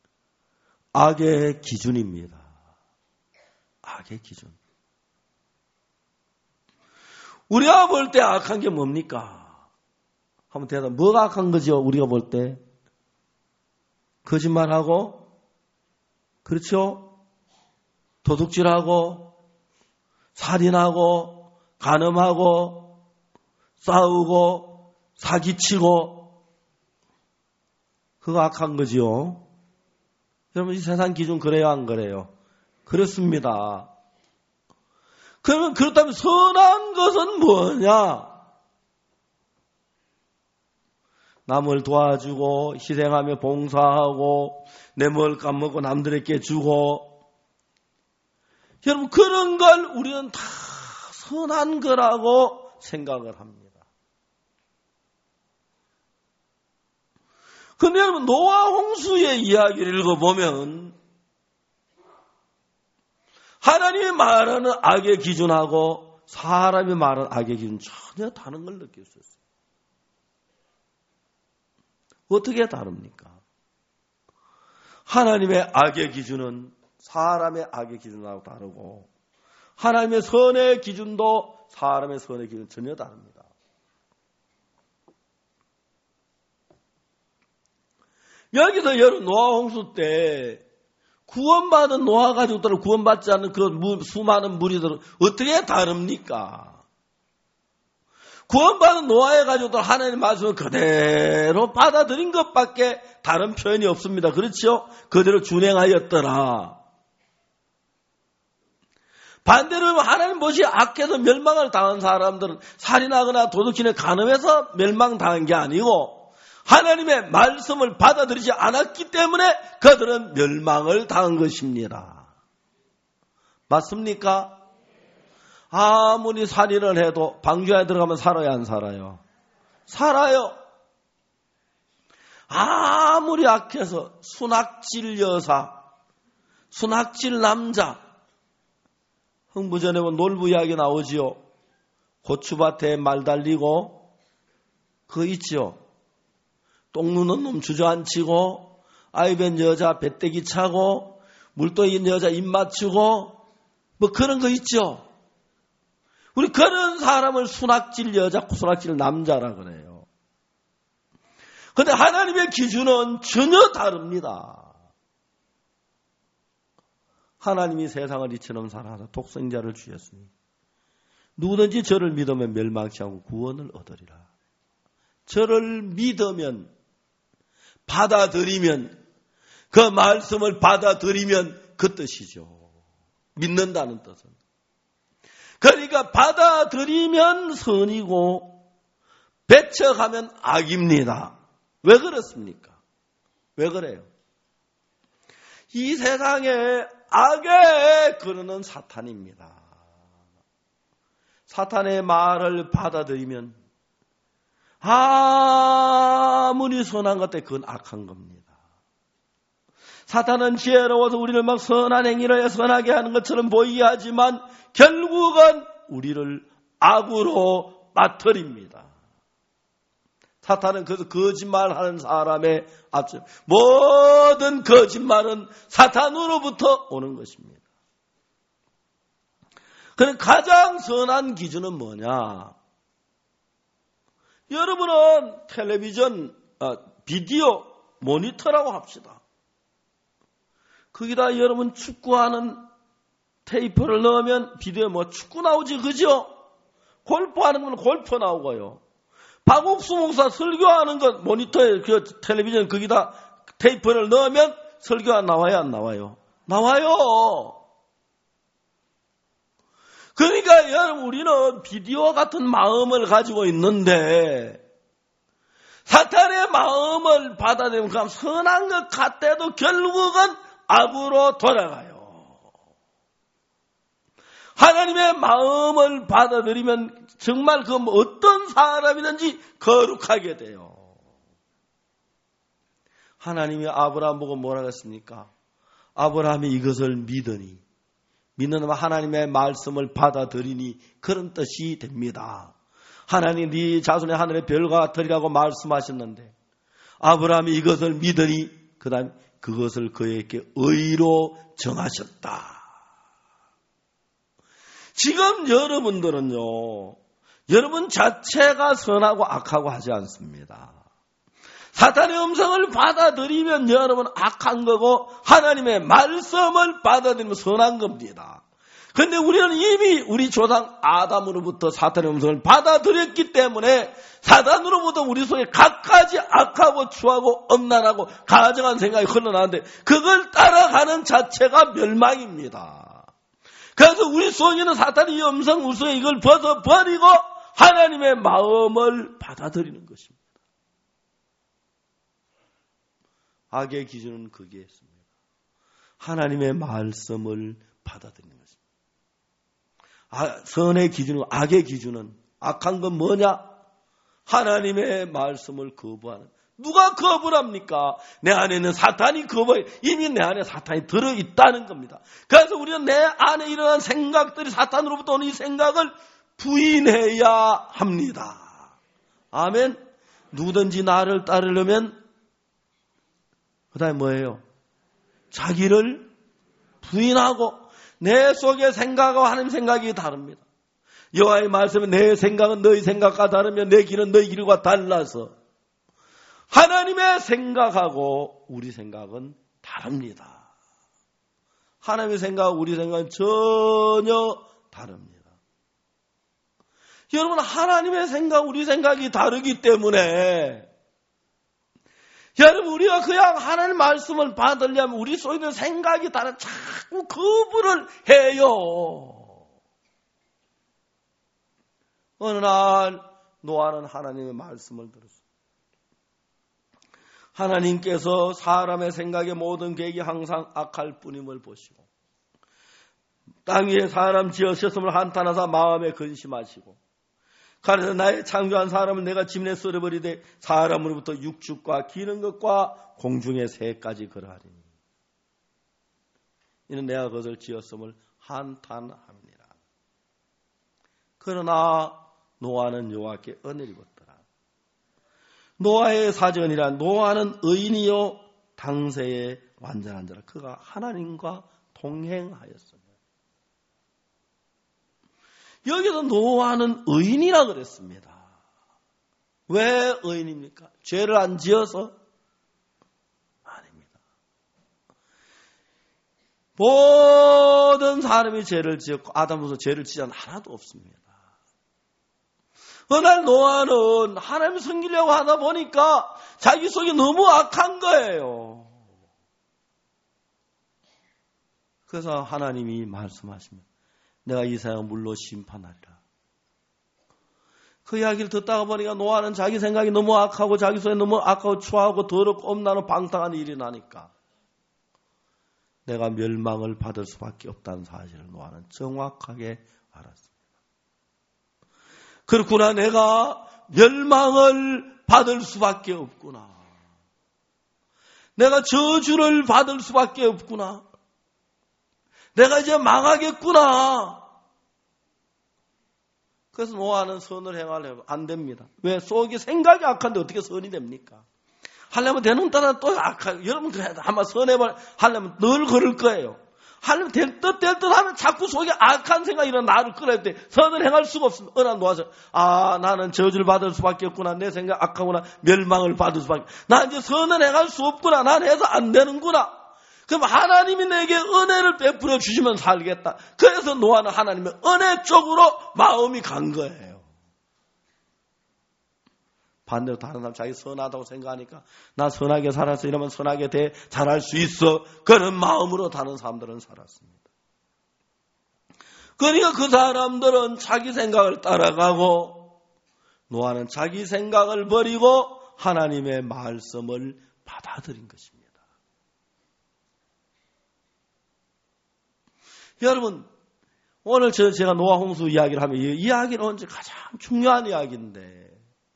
악의 기준입니다. 악의 기준. 우리가 볼 때 악한 게 뭡니까? 한번 대답. 뭐가 악한 거죠? 우리가 볼 때 거짓말하고, 그렇죠? 도둑질하고, 살인하고, 간음하고, 싸우고, 사기치고, 그거 악한 거지요. 여러분 이 세상 기준 그래요, 안 그래요? 그렇습니다. 그러면 그렇다면 선한 것은 뭐냐? 남을 도와주고 희생하며 봉사하고 내 먹을 것 먹고 남들에게 주고 여러분 그런 걸 우리는 다 선한 거라고 생각을 합니다. 근데 여러분 노아 홍수의 이야기를 읽어보면 하나님이 말하는 악의 기준하고 사람이 말하는 악의 기준 전혀 다른 걸 느낄 수 있어요. 어떻게 다릅니까? 하나님의 악의 기준은 사람의 악의 기준하고 다르고 하나님의 선의 기준도 사람의 선의 기준은 전혀 다릅니다. 여기서 여러분 노아 홍수 때 구원받은 노아 가족들은 구원받지 않는 그 수많은 무리들은 어떻게 다릅니까? 구원받은 노아의 가족들 하나님의 말씀을 그대로 받아들인 것밖에 다른 표현이 없습니다. 그렇죠? 그대로 준행하였더라. 반대로 하나님 못이 악해서 멸망을 당한 사람들은 살인하거나 도둑질에 간음해서 멸망당한 게 아니고 하나님의 말씀을 받아들이지 않았기 때문에 그들은 멸망을 당한 것입니다. 맞습니까? 아무리 살인을 해도 방주에 들어가면 살아야 안 살아요? 살아요. 아무리 악해서 순학질 여사, 순학질 남자, 흥부전에 보면 놀부 이야기 나오지요. 고추밭에 말 달리고 그거 있지요. 똥 누는 놈 주저앉히고 아이벤 여자 배때기 차고 물도인 여자 입 맞추고 뭐 그런 거 있죠. 우리 그런 사람을 순학질 여자, 순학질 남자라 그래요. 그런데 하나님의 기준은 전혀 다릅니다. 하나님이 세상을 이처럼 사랑하사 독생자를 주셨으니 누구든지 저를 믿으면 멸망치 않고 구원을 얻으리라. 저를 믿으면, 받아들이면, 그 말씀을 받아들이면 그 뜻이죠. 믿는다는 뜻은. 그러니까 받아들이면 선이고 배척하면 악입니다. 왜 그렇습니까? 왜 그래요? 이 세상에 악의 근원은 사탄입니다. 사탄의 말을 받아들이면 아무리 선한 것 같아 그건 악한 겁니다. 사탄은 지혜로워서 우리를 막 선한 행위를 해 선하게 하는 것처럼 보이게 하지만 결국은 우리를 악으로 빠뜨립니다. 사탄은 그래서 거짓말하는 사람의 앞서 모든 거짓말은 사탄으로부터 오는 것입니다. 그럼 가장 선한 기준은 뭐냐? 여러분은 텔레비전, 아, 비디오 모니터라고 합시다. 거기다 여러분 축구하는 테이프를 넣으면 비디오에 뭐 축구 나오지, 그죠? 골프하는 건 골프 나오고요. 박옥수 목사 설교하는 것 모니터에 그 텔레비전 거기다 테이프를 넣으면 설교가 나와요, 안 나와요? 나와요. 그러니까 여러분 우리는 비디오 같은 마음을 가지고 있는데 사탄의 마음을 받아들이면 그럼 선한 것 같아도 결국은 악으로 돌아가요. 하나님의 마음을 받아들이면 정말 그 어떤 사람이든지 거룩하게 돼요. 하나님이 아브라함 보고 뭐라고 했습니까? 아브라함이 이것을 믿으니, 믿는 하나님의 말씀을 받아들이니 그런 뜻이 됩니다. 하나님 네 자손의 하늘의 별과 같으리라고 말씀하셨는데 아브라함이 이것을 믿으니 그 다음에 그것을 그에게 의로 정하셨다. 지금 여러분들은요, 여러분 자체가 선하고 악하고 하지 않습니다. 사탄의 음성을 받아들이면 여러분 악한 거고 하나님의 말씀을 받아들이면 선한 겁니다. 그런데 우리는 이미 우리 조상 아담으로부터 사탄의 음성을 받아들였기 때문에 사탄으로부터 우리 속에 갖가지 악하고 추하고 엄난하고 가증한 생각이 흘러나는데 그걸 따라가는 자체가 멸망입니다. 그래서 우리 속에는 사탄이 이 음성 우수에 이걸 벗어버리고 하나님의 마음을 받아들이는 것입니다. 악의 기준은 거기에 있습니다. 하나님의 말씀을 받아들이는 것입니다. 아, 선의 기준은, 악의 기준은, 악한 건 뭐냐? 하나님의 말씀을 거부하는. 누가 거부를 합니까? 내 안에 있는 사탄이 거부해. 이미 내 안에 사탄이 들어있다는 겁니다. 그래서 우리는 내 안에 일어난 생각들이 사탄으로부터 오는 이 생각을 부인해야 합니다. 아멘. 누구든지 나를 따르려면 그 다음에 뭐예요? 자기를 부인하고 내 속의 생각과 하나님 생각이 다릅니다. 여호와의 말씀은 내 생각은 너희 생각과 다르며 내 길은 너희 길과 달라서 하나님의 생각하고 우리 생각은 다릅니다. 하나님의 생각하고 우리 생각은 전혀 다릅니다. 여러분 하나님의 생각, 우리 생각이 다르기 때문에 여러분 우리가 그냥 하나님 말씀을 받으려면 우리 속에 있는 생각이 다른 자꾸 거부를 해요. 어느 날 노아는 하나님의 말씀을 들었어요. 하나님께서 사람의 생각의 모든 계획이 항상 악할 뿐임을 보시고 땅 위에 사람 지으셨음을 한탄하사 마음에 근심하시고 가라사 나의 창조한 사람을 내가 짐에 썰어버리되 사람으로부터 육축과 기는 것과 공중의 새까지 그러하리니 이는 내가 그것을 지었음을 한탄합니다. 그러나 노아는 여호와께 은혜를 입었더라. 노아의 사전이라 노아는 의인이요 당세의 완전한 자라. 그가 하나님과 동행하였습니다. 여기서 노아는 의인이라 그랬습니다. 왜 의인입니까? 죄를 안 지어서? 아닙니다. 모든 사람이 죄를 지었고 아담으로서 죄를 지은 하나도 없습니다. 어느 날 노아는 하나님 섬기려고 하다 보니까 자기 속이 너무 악한 거예요. 그래서 하나님이 말씀하십니다. 내가 이 세상을 물로 심판하리라. 그 이야기를 듣다가 보니까 노아는 자기 생각이 너무 악하고 자기 속에 너무 악하고 추하고 더럽고 엄나는 방탕한 일이 나니까 내가 멸망을 받을 수밖에 없다는 사실을 노아는 정확하게 알았습니다. 그렇구나, 내가 멸망을 받을 수밖에 없구나. 내가 저주를 받을 수밖에 없구나. 내가 이제 망하겠구나. 그래서 노아는 선을 행하려고 안 됩니다. 왜? 속이 생각이 악한데 어떻게 선이 됩니까? 하려면 되는 따라 또 악하고, 여러분 한번 선해봐 하려면 늘 그럴 거예요. 하려면 될 듯 될 듯 하면 자꾸 속에 악한 생각이 일어나 나를 끌어야 돼. 선을 행할 수가 없습니다. 어느 날 놓아서 아 나는 저주를 받을 수밖에 없구나. 내 생각 악하구나. 멸망을 받을 수밖에. 나 이제 선을 행할 수 없구나. 난 해서 안 되는구나. 그럼 하나님이 내게 은혜를 베풀어 주시면 살겠다. 그래서 노아는 하나님의 은혜 쪽으로 마음이 간 거예요. 반대로 다른 사람 자기 선하다고 생각하니까 나 선하게 살았어 이러면 선하게 돼 잘할 수 있어. 그런 마음으로 다른 사람들은 살았습니다. 그러니까 그 사람들은 자기 생각을 따라가고 노아는 자기 생각을 버리고 하나님의 말씀을 받아들인 것입니다. 여러분 오늘 저 제가 노아 홍수 이야기를 하면 이 이야기는 언제 가장 중요한 이야기인데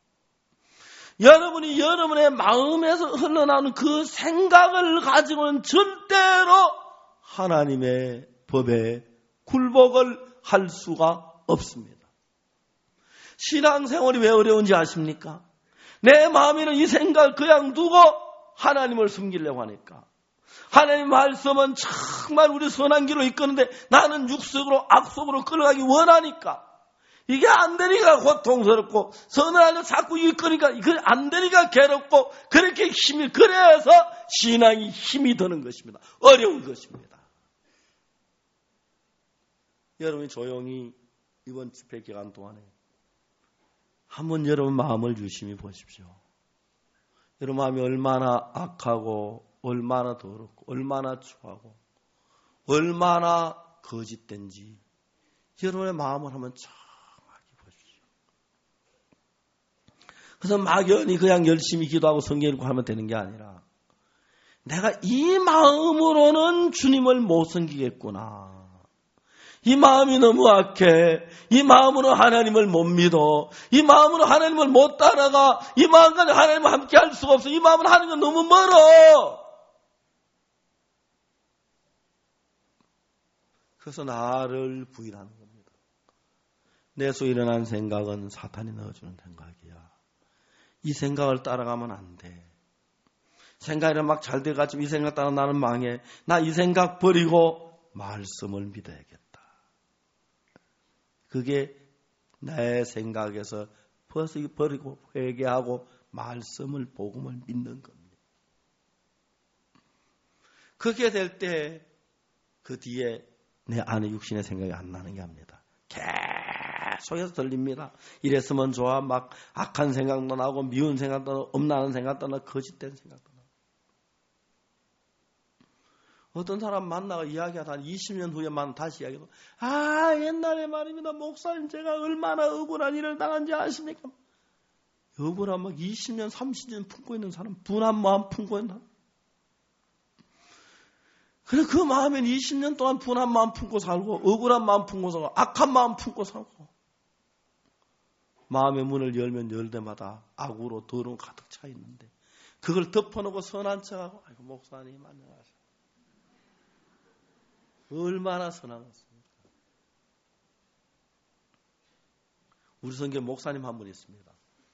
여러분이 여러분의 마음에서 흘러나오는 그 생각을 가지고는 절대로 하나님의 법에 굴복을 할 수가 없습니다. 신앙생활이 왜 어려운지 아십니까? 내 마음에는 이 생각을 그냥 두고 하나님을 숨기려고 하니까 하나님 말씀은 정말 우리 선한 길로 이끄는데 나는 육속으로 악속으로 끌어가기 원하니까 이게 안 되니까 고통스럽고 선을 하려 자꾸 이끌으니까 이게 안 되니까 괴롭고 그렇게 힘이 그래서 신앙이 힘이 드는 것입니다. 어려운 것입니다. 여러분이 조용히 이번 집회 기간 동안에 한번 여러분 마음을 유심히 보십시오. 여러분 마음이 얼마나 악하고 얼마나 더럽고 얼마나 추하고 얼마나 거짓된지 여러분의 마음을 한번 정확히 보십시오. 그래서 막연히 그냥 열심히 기도하고 성경 읽고 하면 되는 게 아니라 내가 이 마음으로는 주님을 못 섬기겠구나. 이 마음이 너무 악해. 이 마음으로 하나님을 못 믿어. 이 마음으로 하나님을 못 따라가. 이 마음까지 하나님과 함께 할 수가 없어. 이 마음은 하나님과 너무 멀어. 그래서 나를 부인하는 겁니다. 내 속에 일어난 생각은 사탄이 넣어주는 생각이야. 이 생각을 따라가면 안 돼. 생각이 막 잘 돼가지고 이 생각 따라 나는 망해. 나 이 생각 버리고 말씀을 믿어야겠다. 그게 내 생각에서 버리고 회개하고 말씀을 복음을 믿는 겁니다. 그렇게 될 때 그 뒤에 내 안에 육신의 생각이 안 나는 게 합니다. 계속해서 들립니다. 이랬으면 좋아. 막 악한 생각도 나고 미운 생각도 나고 엄나는 생각도 나고 거짓된 생각도 나고. 어떤 사람 만나가 이야기하다 한 이십 년 후에 만 다시 이야기하고 아 옛날에 말입니다. 목사님 제가 얼마나 억울한 일을 당한지 아십니까? 억울한 막 이십 년 삼십 년 품고 있는 사람 분한 마음 품고 있는 사람 그래 그 마음엔 이십 년 동안 분한 마음 품고 살고 억울한 마음 품고 살고 악한 마음 품고 살고 마음의 문을 열면 열 때마다 악으로 더러움 가득 차 있는데 그걸 덮어놓고 선한 척하고 아이고 목사님 안녕하세요. 얼마나 선한 것입니까? 우리 성경 목사님 한 분 있습니다.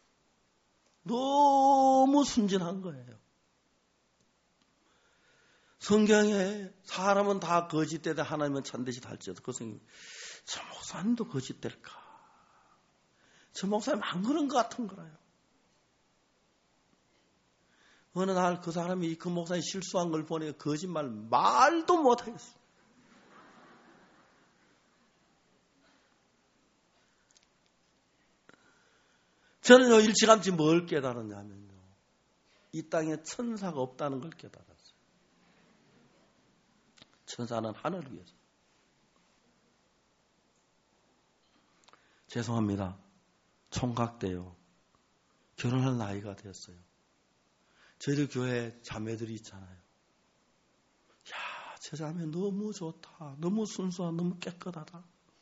너무 순진한 거예요. 성경에 사람은 다 거짓되되 하나님은 참되시 할지어도 그 성경 저 목사님도 거짓될까? 저 목사님 안 그런 것 같은 거라요. 어느 날 그 사람이 그 목사님이 실수한 걸 보니까 거짓말 말도 못하겠어. 저는요, 일찌감치 뭘 깨달았냐면요, 이 땅에 천사가 없다는 걸 깨달았어요. 천사는 하늘을 위해서. 죄송합니다. 총각 때요, 결혼할 나이가 됐어요. 저희 교회 자매들이 있잖아요. 야, 저 자매 너무 좋다. 너무 순수하다. 너무 깨끗하다.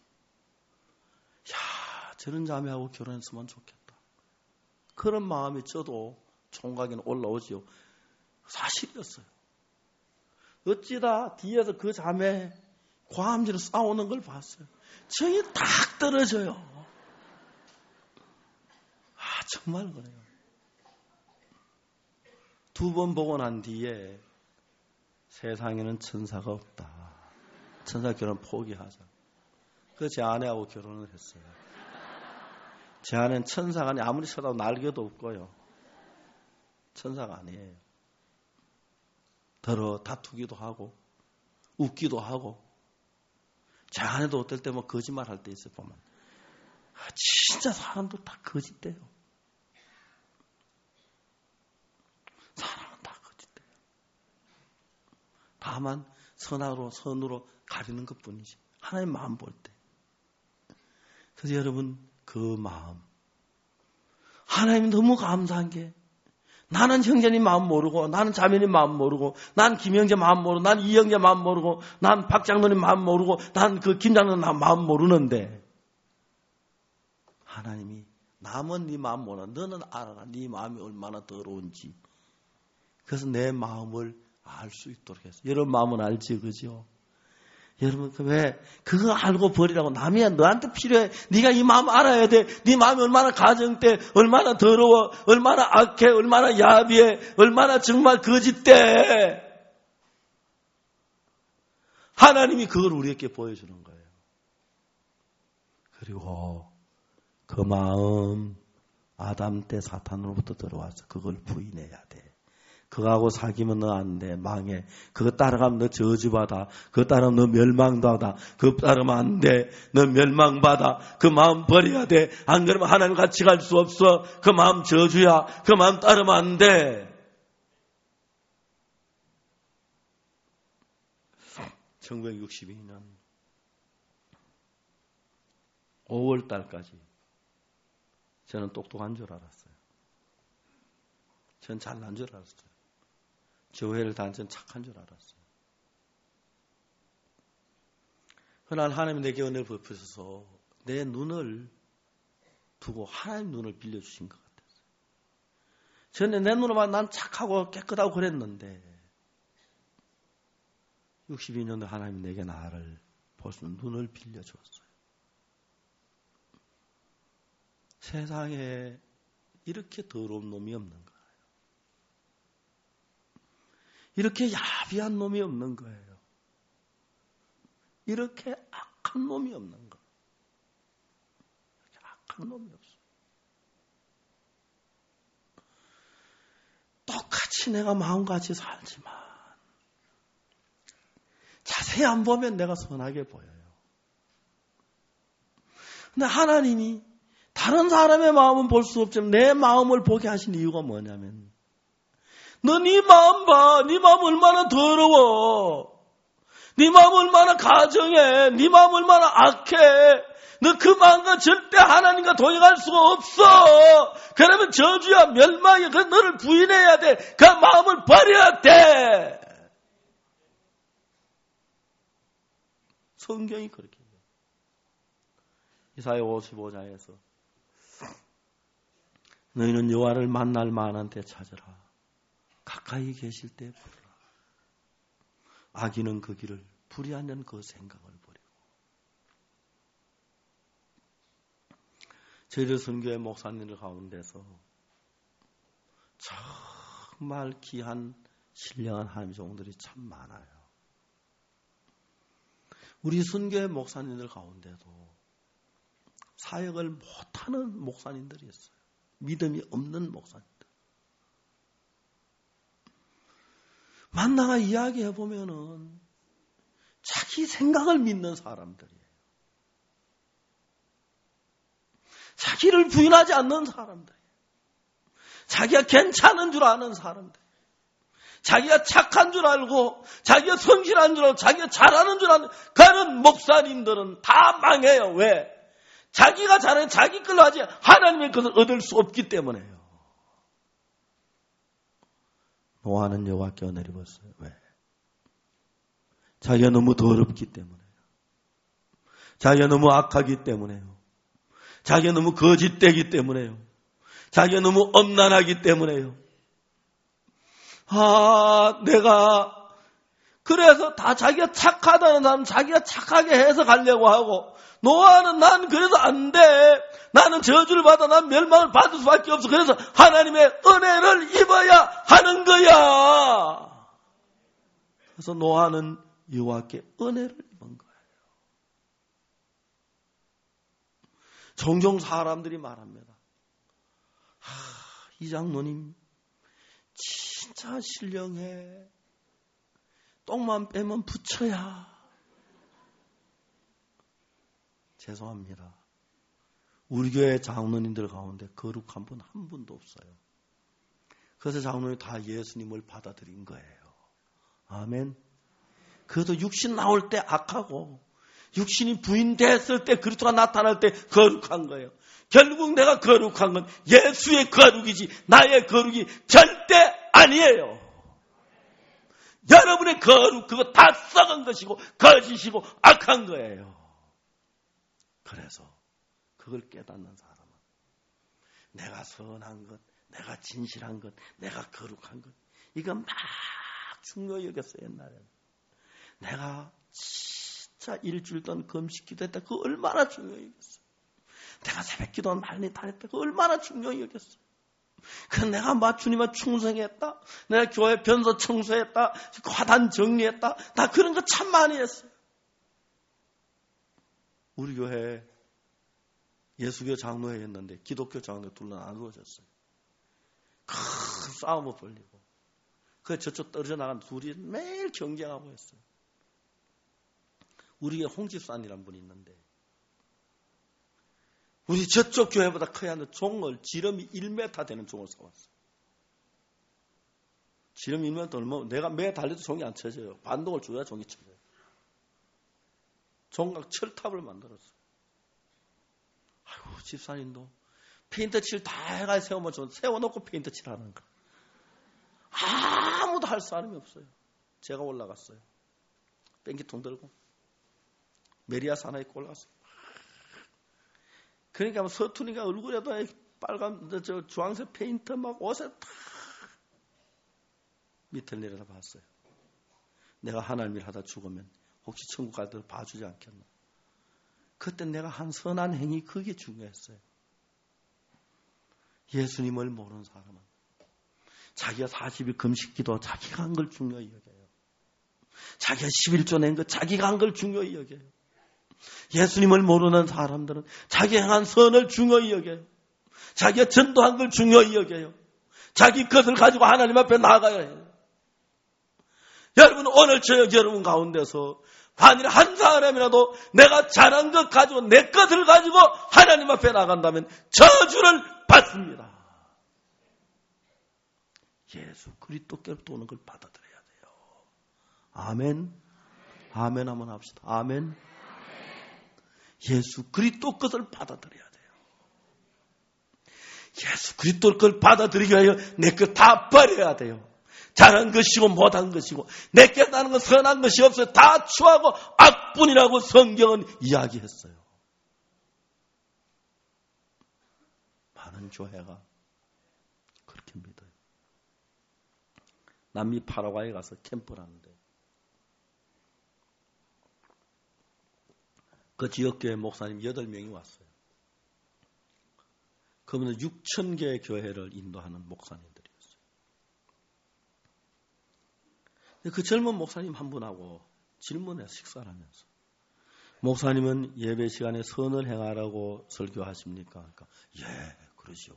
야, 저런 자매하고 결혼했으면 좋겠다. 그런 마음이 저도 총각에는 올라오지요. 사실이었어요. 어찌다 뒤에서 그 자매 과함질로 싸우는 걸 봤어요. 정이 딱 떨어져요. 아, 정말 그래요. 두 번 보고 난 뒤에 세상에는 천사가 없다. 천사 결혼 포기하자. 그래서 제 아내하고 결혼을 했어요. 제 아내는 천사가 아니, 아무리 쳐다도 날개도 없고요. 천사가 아니에요. 더러 다투기도 하고 웃기도 하고, 제 아내도 어떨 때 뭐 거짓말 할 때 있어요. 보면 아, 진짜 사람도 다 거짓대요. 사람은 다 거짓대요. 다만 선으로 선으로 가리는 것뿐이지, 하나님 마음 볼 때. 그래서 여러분, 그 마음, 하나님 너무 감사한 게, 나는 형제님 마음 모르고, 나는 자매님 마음 모르고, 난 김형제 마음 모르고, 난 이형제 마음 모르고, 난 박장로님 마음 모르고, 난 그 김장로님 마음 모르는데, 하나님이 남은 네 마음 몰라. 너는 알아라. 네 마음이 얼마나 더러운지. 그래서 내 마음을 알 수 있도록 했어요. 여러분 마음은 알지, 그죠? 여러분, 왜 그거 알고 버리라고? 남이 너한테 필요해. 네가 이 마음 알아야 돼. 네 마음이 얼마나 가정돼, 얼마나 더러워, 얼마나 악해, 얼마나 야비해, 얼마나 정말 거짓돼. 하나님이 그걸 우리에게 보여주는 거예요. 그리고 그 마음, 아담 때 사탄으로부터 들어와서 그걸 부인해야 돼. 그거하고 사귀면 너 안 돼. 망해. 그거 따라가면 너 저주받아. 그거 따라가면 너 멸망받아. 그거 따라가면 안 돼. 너 멸망받아. 그 마음 버려야 돼. 안 그러면 하나님 같이 갈 수 없어. 그 마음 저주야. 그 마음 따르면 안 돼. 천구백육십이 년 오월 달까지 저는 똑똑한 줄 알았어요. 전 잘난 줄 알았어요. 교회를 다닌 전 착한 줄 알았어요. 그날 하나님이 내게 은혜를 베푸셔서 내 눈을 두고 하나님 눈을 빌려주신 것 같았어요. 전에 내 눈으로만 난 착하고 깨끗하고 그랬는데 육십이 년도 하나님이 내게 나를 볼 수 있는 눈을 빌려주었어요. 세상에 이렇게 더러운 놈이 없는 거예요. 이렇게 야비한 놈이 없는 거예요. 이렇게 악한 놈이 없는 거예요. 이렇게 악한 놈이 없어요. 똑같이 내가 마음같이 살지만 자세히 안 보면 내가 선하게 보여요. 근데 하나님이 다른 사람의 마음은 볼 수 없지만 내 마음을 보게 하신 이유가 뭐냐면, 너 네 마음 봐. 네 마음 얼마나 더러워. 네 마음 얼마나 가정해. 네 마음 얼마나 악해. 너 그 마음과 절대 하나님과 동행할 수가 없어. 그러면 저주야 멸망이야. 그 너를 부인해야 돼. 그 마음을 버려야 돼. 성경이 그렇게 해요. 이사야 오십오 장에서 너희는 여호와를 만날 만한 때 찾으라. 가까이 계실 때 부르라. 악인은 그 길을, 불의하는 그 생각을 버리고. 저희들 선교회 목사님들 가운데서 정말 귀한 신령한 하나님의 종들이 참 많아요. 우리 선교회 목사님들 가운데도 사역을 못하는 목사님들이 있어요. 믿음이 없는 목사님들. 만나가 이야기해보면은 자기 생각을 믿는 사람들이에요. 자기를 부인하지 않는 사람들, 자기가 괜찮은 줄 아는 사람들, 자기가 착한 줄 알고 자기가 성실한 줄 알고 자기가 잘하는 줄 아는 그런 목사님들은 다 망해요. 왜? 자기가 잘하는 자기 걸로 하지 하나님의 것을 얻을 수 없기 때문에요. 노아는 여호와께 은혜를 입었어요. 왜? 자기가 너무 더럽기 때문에요. 자기가 너무 악하기 때문에요. 자기가 너무 거짓되기 때문에요. 자기가 너무 엄난하기 때문에요. 아, 내가 그래서 다 자기가 착하다는 사람은 자기가 착하게 해석하려고 하고, 노아는 난 그래서 안 돼. 나는 저주를 받아 난 멸망을 받을 수밖에 없어. 그래서 하나님의 은혜를 입어야 하는 거야. 그래서 노아는 여호와께 은혜를 입은 거예요. 종종 사람들이 말합니다. 하, 이 장로님 진짜 신령해. 똥만 빼면 부처야. 죄송합니다. 우리 교회 장로님들 가운데 거룩한 분 한 분도 없어요. 그래서 장로님이 다 예수님을 받아들인 거예요. 아멘. 그래도 육신 나올 때 악하고 육신이 부인됐을 때 그리스도가 나타날 때 거룩한 거예요. 결국 내가 거룩한 건 예수의 거룩이지 나의 거룩이 절대 아니에요. 여러분의 거룩 그거 다 썩은 것이고 거짓이고 악한 거예요. 그래서 그걸 깨닫는 사람은 내가 선한 것, 내가 진실한 것, 내가 거룩한 것 이거 막 중요히 여겼어요. 옛날에는. 내가 진짜 일주일 동안 금식 기도했다. 그거 얼마나 중요히 여겼어요. 내가 새벽 기도한 말니 다 했다. 그거 얼마나 중요히 여겼어요. 그래서 내가 막 주님을 충성했다. 내가 교회 변소 청소했다. 화단 정리했다. 나 그런 거 참 많이 했어요. 우리 교회 예수교 장로회였는데 기독교 장로회 둘러 나누어졌어요. 큰 싸움을 벌리고 그래서 저쪽 떨어져 나간 둘이 매일 경쟁하고 했어요. 우리 교회 홍집산이라는 분이 있는데 우리 저쪽 교회보다 커야 하는 종을 지름이 일 미터 되는 종을 사왔어요. 지름 일 미터 얼마 내가 매 달려도 종이 안 쳐져요. 반동을 줘야 종이 쳐져요. 종각 철탑을 만들었어요. 아이고 집사님도 페인트 칠 다 해가 세우면 좀 세워놓고 페인트 칠하는 거. 아무도 할 사람이 없어요. 제가 올라갔어요. 뺑기통 들고 메리아스 하나 입고 올라갔어요. 그러니까 서투니가 얼굴에도 빨간 저 주황색 페인트 막 옷에 탁 밑을 내려다 봤어요. 내가 하나님 일 하다 죽으면 혹시 천국 갈 때 봐주지 않겠나. 그때 내가 한 선한 행위 그게 중요했어요. 예수님을 모르는 사람은 자기가 사십 일 금식기도 자기가 한 걸 중요히 여겨요. 자기가 십일 조 낸 거 자기가 한 걸 중요히 여겨요. 예수님을 모르는 사람들은 자기 행한 선을 중요히 여겨요. 자기가 전도한 걸 중요히 여겨요. 자기 것을 가지고 하나님 앞에 나가야 해요. 여러분 오늘 저녁 여러분 가운데서 만일 한 사람이라도 내가 잘한 것 가지고 내 것을 가지고 하나님 앞에 나간다면 저주를 받습니다. 예수 그리스도께로부터 오는 걸 받아들여야 돼요. 아멘. 아멘 한번 합시다. 아멘. 예수 그리스도 것을 받아들여야 돼요. 예수 그리스도 걸 받아들이기 위하여 내 것 다 버려야 돼요. 잘한 것이고 못한 것이고 내게 나는 건 선한 것이 없어요. 다 추하고 악뿐이라고 성경은 이야기했어요. 많은 교회가 그렇게 믿어요. 남미 파라과이에 가서 캠프를 하는데 그 지역교회 목사님 여덟 명이 왔어요. 그분은 육천 개의 교회를 인도하는 목사님들이었어요. 그 젊은 목사님 한 분하고 질문해 식사를 하면서 목사님은 예배 시간에 선을 행하라고 설교하십니까? 그러니까 예, 그러시오.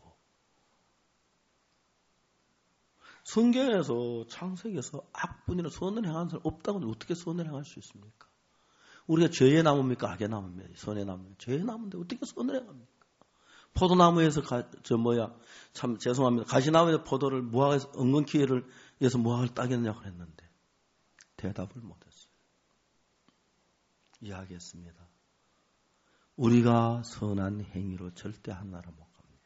성경에서 창세기에서 악분이나 선을 행하는 사람 없다고 어떻게 선을 행할 수 있습니까? 우리가 죄의 나무입니까? 악의 나무입니까? 선의 나무입니까? 죄의 나무인데 어떻게 선을 행합니까? 포도나무에서 가, 저 뭐야 참 죄송합니다. 가시나무에서 포도를 무화과에서 엉겅퀴를 위해서 무화과를 따겠냐고 그랬는데 대답을 못했어요. 이야기했습니다. 우리가 선한 행위로 절대 하나를 못 갑니다.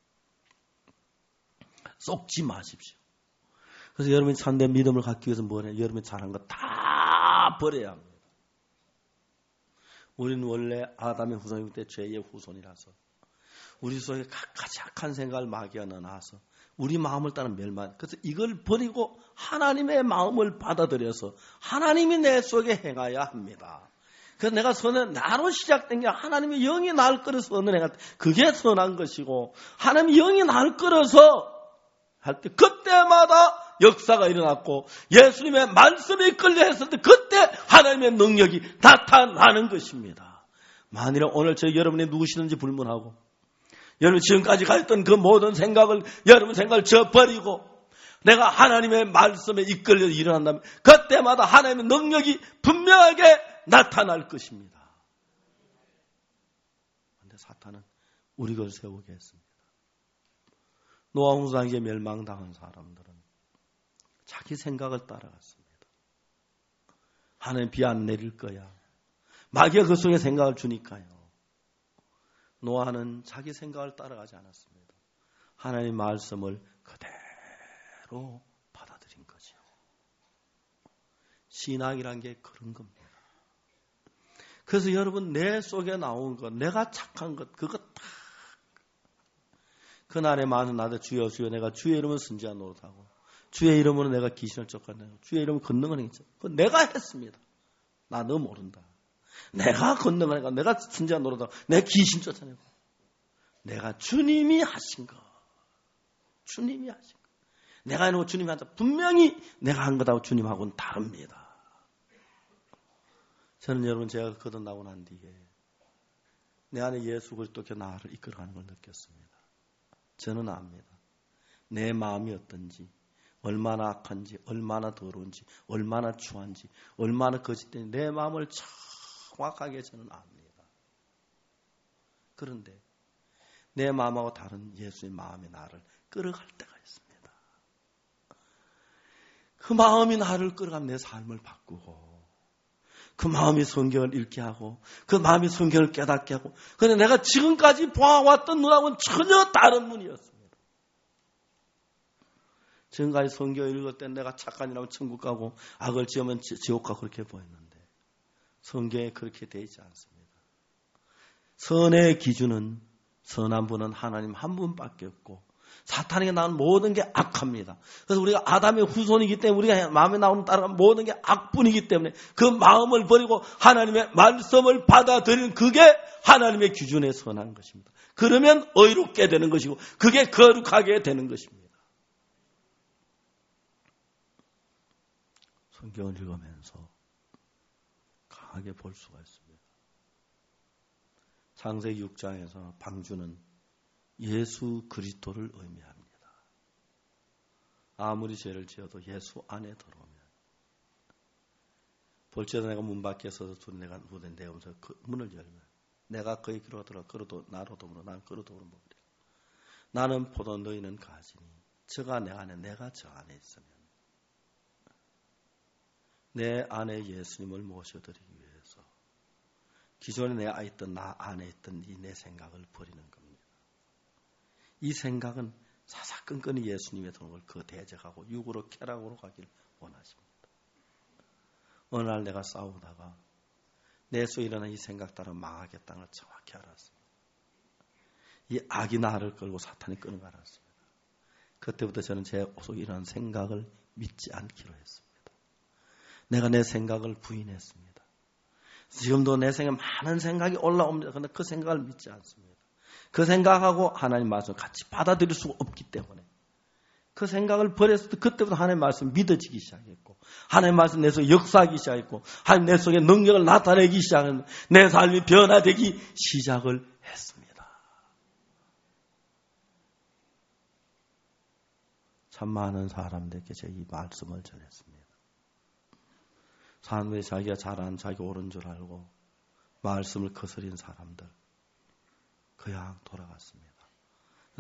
쏙지 마십시오. 그래서 여러분이 참된 믿음을 갖기 위해서 뭐냐? 여러분이 잘한 거 다 버려야 합니다. 우리는 원래 아담의 후손이기 때문에 죄의 후손이라서 우리 속에 각가지 악한 생각을 마귀가 넣어놔서 우리 마음을 따른 멸망. 그래서 이걸 버리고 하나님의 마음을 받아들여서 하나님이 내 속에 행하여야 합니다. 그래서 내가 선은 나로 시작된 게 하나님의 영이 나를 끌어서 선을 행할 때 그게 선한 것이고 하나님의 영이 나를 끌어서 할 때 그때마다 역사가 일어났고 예수님의 말씀이 끌려 했을 때 그때 하나님의 능력이 나타나는 것입니다. 만일 오늘 저희 여러분이 누구시는지 불문하고 여러분 지금까지 가졌던 그 모든 생각을 여러분 생각을 저버리고 내가 하나님의 말씀에 이끌려 일어난다면 그때마다 하나님의 능력이 분명하게 나타날 것입니다. 그런데 사탄은 우리 것을 세우게 했습니다. 노아 홍수당에 멸망당한 사람들은 자기 생각을 따라갔습니다. 하나님 비 안 내릴 거야. 마귀가 그 속에 생각을 주니까요. 노아는 자기 생각을 따라가지 않았습니다. 하나님의 말씀을 그대로 받아들인 거죠. 신앙이란 게 그런 겁니다. 그래서 여러분 내 속에 나온 것, 내가 착한 것, 그거 다 그날에 많은 나도 주여 주여 내가 주의 이름을 선지한 노릇하고 주의 이름으로 내가 귀신을 쫓아내고 주의 이름으로 건능을 행했죠. 그건 내가 했습니다. 나 너 모른다. 내가 건능을 해가 내가 선지한 노릇하고 내가 귀신 쫓아내고 내가 주님이 하신 거 주님이 하신 거 내가 해놓고 주님이 한다. 분명히 내가 한 거다고 주님하고는 다릅니다. 저는 여러분 제가 거듭나고 난 뒤에 내 안에 예수 그리스도께 나를 이끌어가는 걸 느꼈습니다. 저는 압니다. 내 마음이 어떤지 얼마나 악한지 얼마나 더러운지 얼마나 추한지 얼마나 거짓된지 내 마음을 정확하게 저는 압니다. 그런데 내 마음하고 다른 예수의 마음이 나를 끌어갈 때가 있습니다. 그 마음이 나를 끌어가면 내 삶을 바꾸고 그 마음이 성경을 읽게 하고 그 마음이 성경을 깨닫게 하고 그런데 내가 지금까지 보아왔던 눈하고는 전혀 다른 눈이었습니다. 지금까지 성경을 읽을 때 내가 착한 일하면 천국 가고 악을 지으면 지옥 가고 그렇게 보였는데 성경에 그렇게 되어 있지 않습니다. 선의 기준은 선한 분은 하나님 한 분밖에 없고 사탄에게 나오는 모든 게 악합니다. 그래서 우리가 아담의 후손이기 때문에 우리가 마음에 나오는 따라가는 모든 게 악뿐이기 때문에 그 마음을 버리고 하나님의 말씀을 받아들이는 그게 하나님의 기준에 선한 것입니다. 그러면 의롭게 되는 것이고 그게 거룩하게 되는 것입니다. 성경을 읽으면서 강하게 볼 수가 있습니다. 창세기 육 장에서 방주는 예수 그리스도를 의미합니다. 아무리 죄를 지어도 예수 안에 들어오면 볼지어다 내가 문 밖에 서서 둘이 내가 누구든 내오면서 그 문을 열면 내가 그의 귀로 들어 그로도 나로 더불어 난 그로 더불어 먹으리라. 나는 포도 너희는 가지니 저가 내 안에 내가 저 안에 있으면 내 안에 예수님을 모셔드리기 위해서 기존에 내 안에 있던 나 안에 있던 이 내 생각을 버리는 겁니다. 이 생각은 사사건건이 예수님의 도움을 그 대적하고 육으로 쾌락으로 가길 원하십니다. 어느 날 내가 싸우다가 내 속에 일어난 이 생각 따라 망하겠다는 걸 정확히 알았습니다. 이 악이 나를 끌고 사탄이 끄는 걸 알았습니다. 그때부터 저는 제 속에 일어난 생각을 믿지 않기로 했습니다. 내가 내 생각을 부인했습니다. 지금도 내 생각에 많은 생각이 올라옵니다. 그런데 그 생각을 믿지 않습니다. 그 생각하고 하나님 말씀을 같이 받아들일 수가 없기 때문에 그 생각을 버렸을 때 그때부터 하나님 말씀이 믿어지기 시작했고 하나님 말씀 내 속에 역사하기 시작했고 하나님 내 속에 능력을 나타내기 시작했고 내 삶이 변화되기 시작을 했습니다. 참 많은 사람들에게 제가 이 말씀을 전했습니다. 사람들이 자기가 잘한 자기 옳은 줄 알고 말씀을 거스린 사람들 그냥 돌아갔습니다.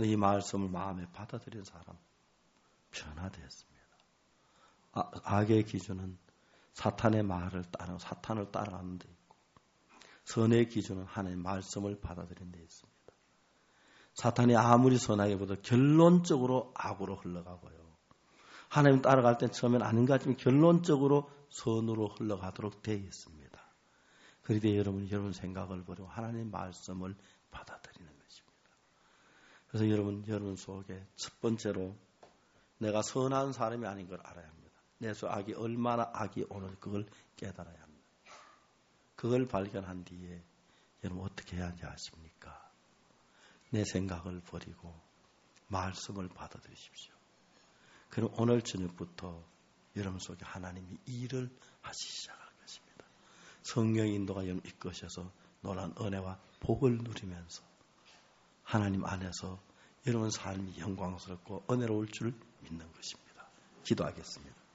이 말씀을 마음에 받아들인 사람 변화되었습니다. 아, 악의 기준은 사탄의 말을 따라 사탄을 따라가는 데 있고 선의 기준은 하나님의 말씀을 받아들이는 데 있습니다. 사탄이 아무리 선하게 보다 결론적으로 악으로 흘러가고요. 하나님 따라갈 땐 처음엔 아닌 것 같지만 결론적으로 선으로 흘러가도록 되어 있습니다. 그런데 여러분, 여러분 생각을 버리고 하나님의 말씀을 받아들이는 것입니다. 그래서 여러분, 여러분 속에 첫 번째로 내가 선한 사람이 아닌 걸 알아야 합니다. 내 속 악이 얼마나 악이 오는 그걸 깨달아야 합니다. 그걸 발견한 뒤에 여러분 어떻게 해야 하는지 아십니까? 내 생각을 버리고 말씀을 받아들이십시오. 그럼 오늘 저녁부터 여러분 속에 하나님이 일을 하시기 시작할 것입니다. 성령의 인도가 여러분 이끄셔서 놀라운 은혜와 복을 누리면서 하나님 안에서 여러분 삶이 영광스럽고 은혜로울 줄 믿는 것입니다. 기도하겠습니다.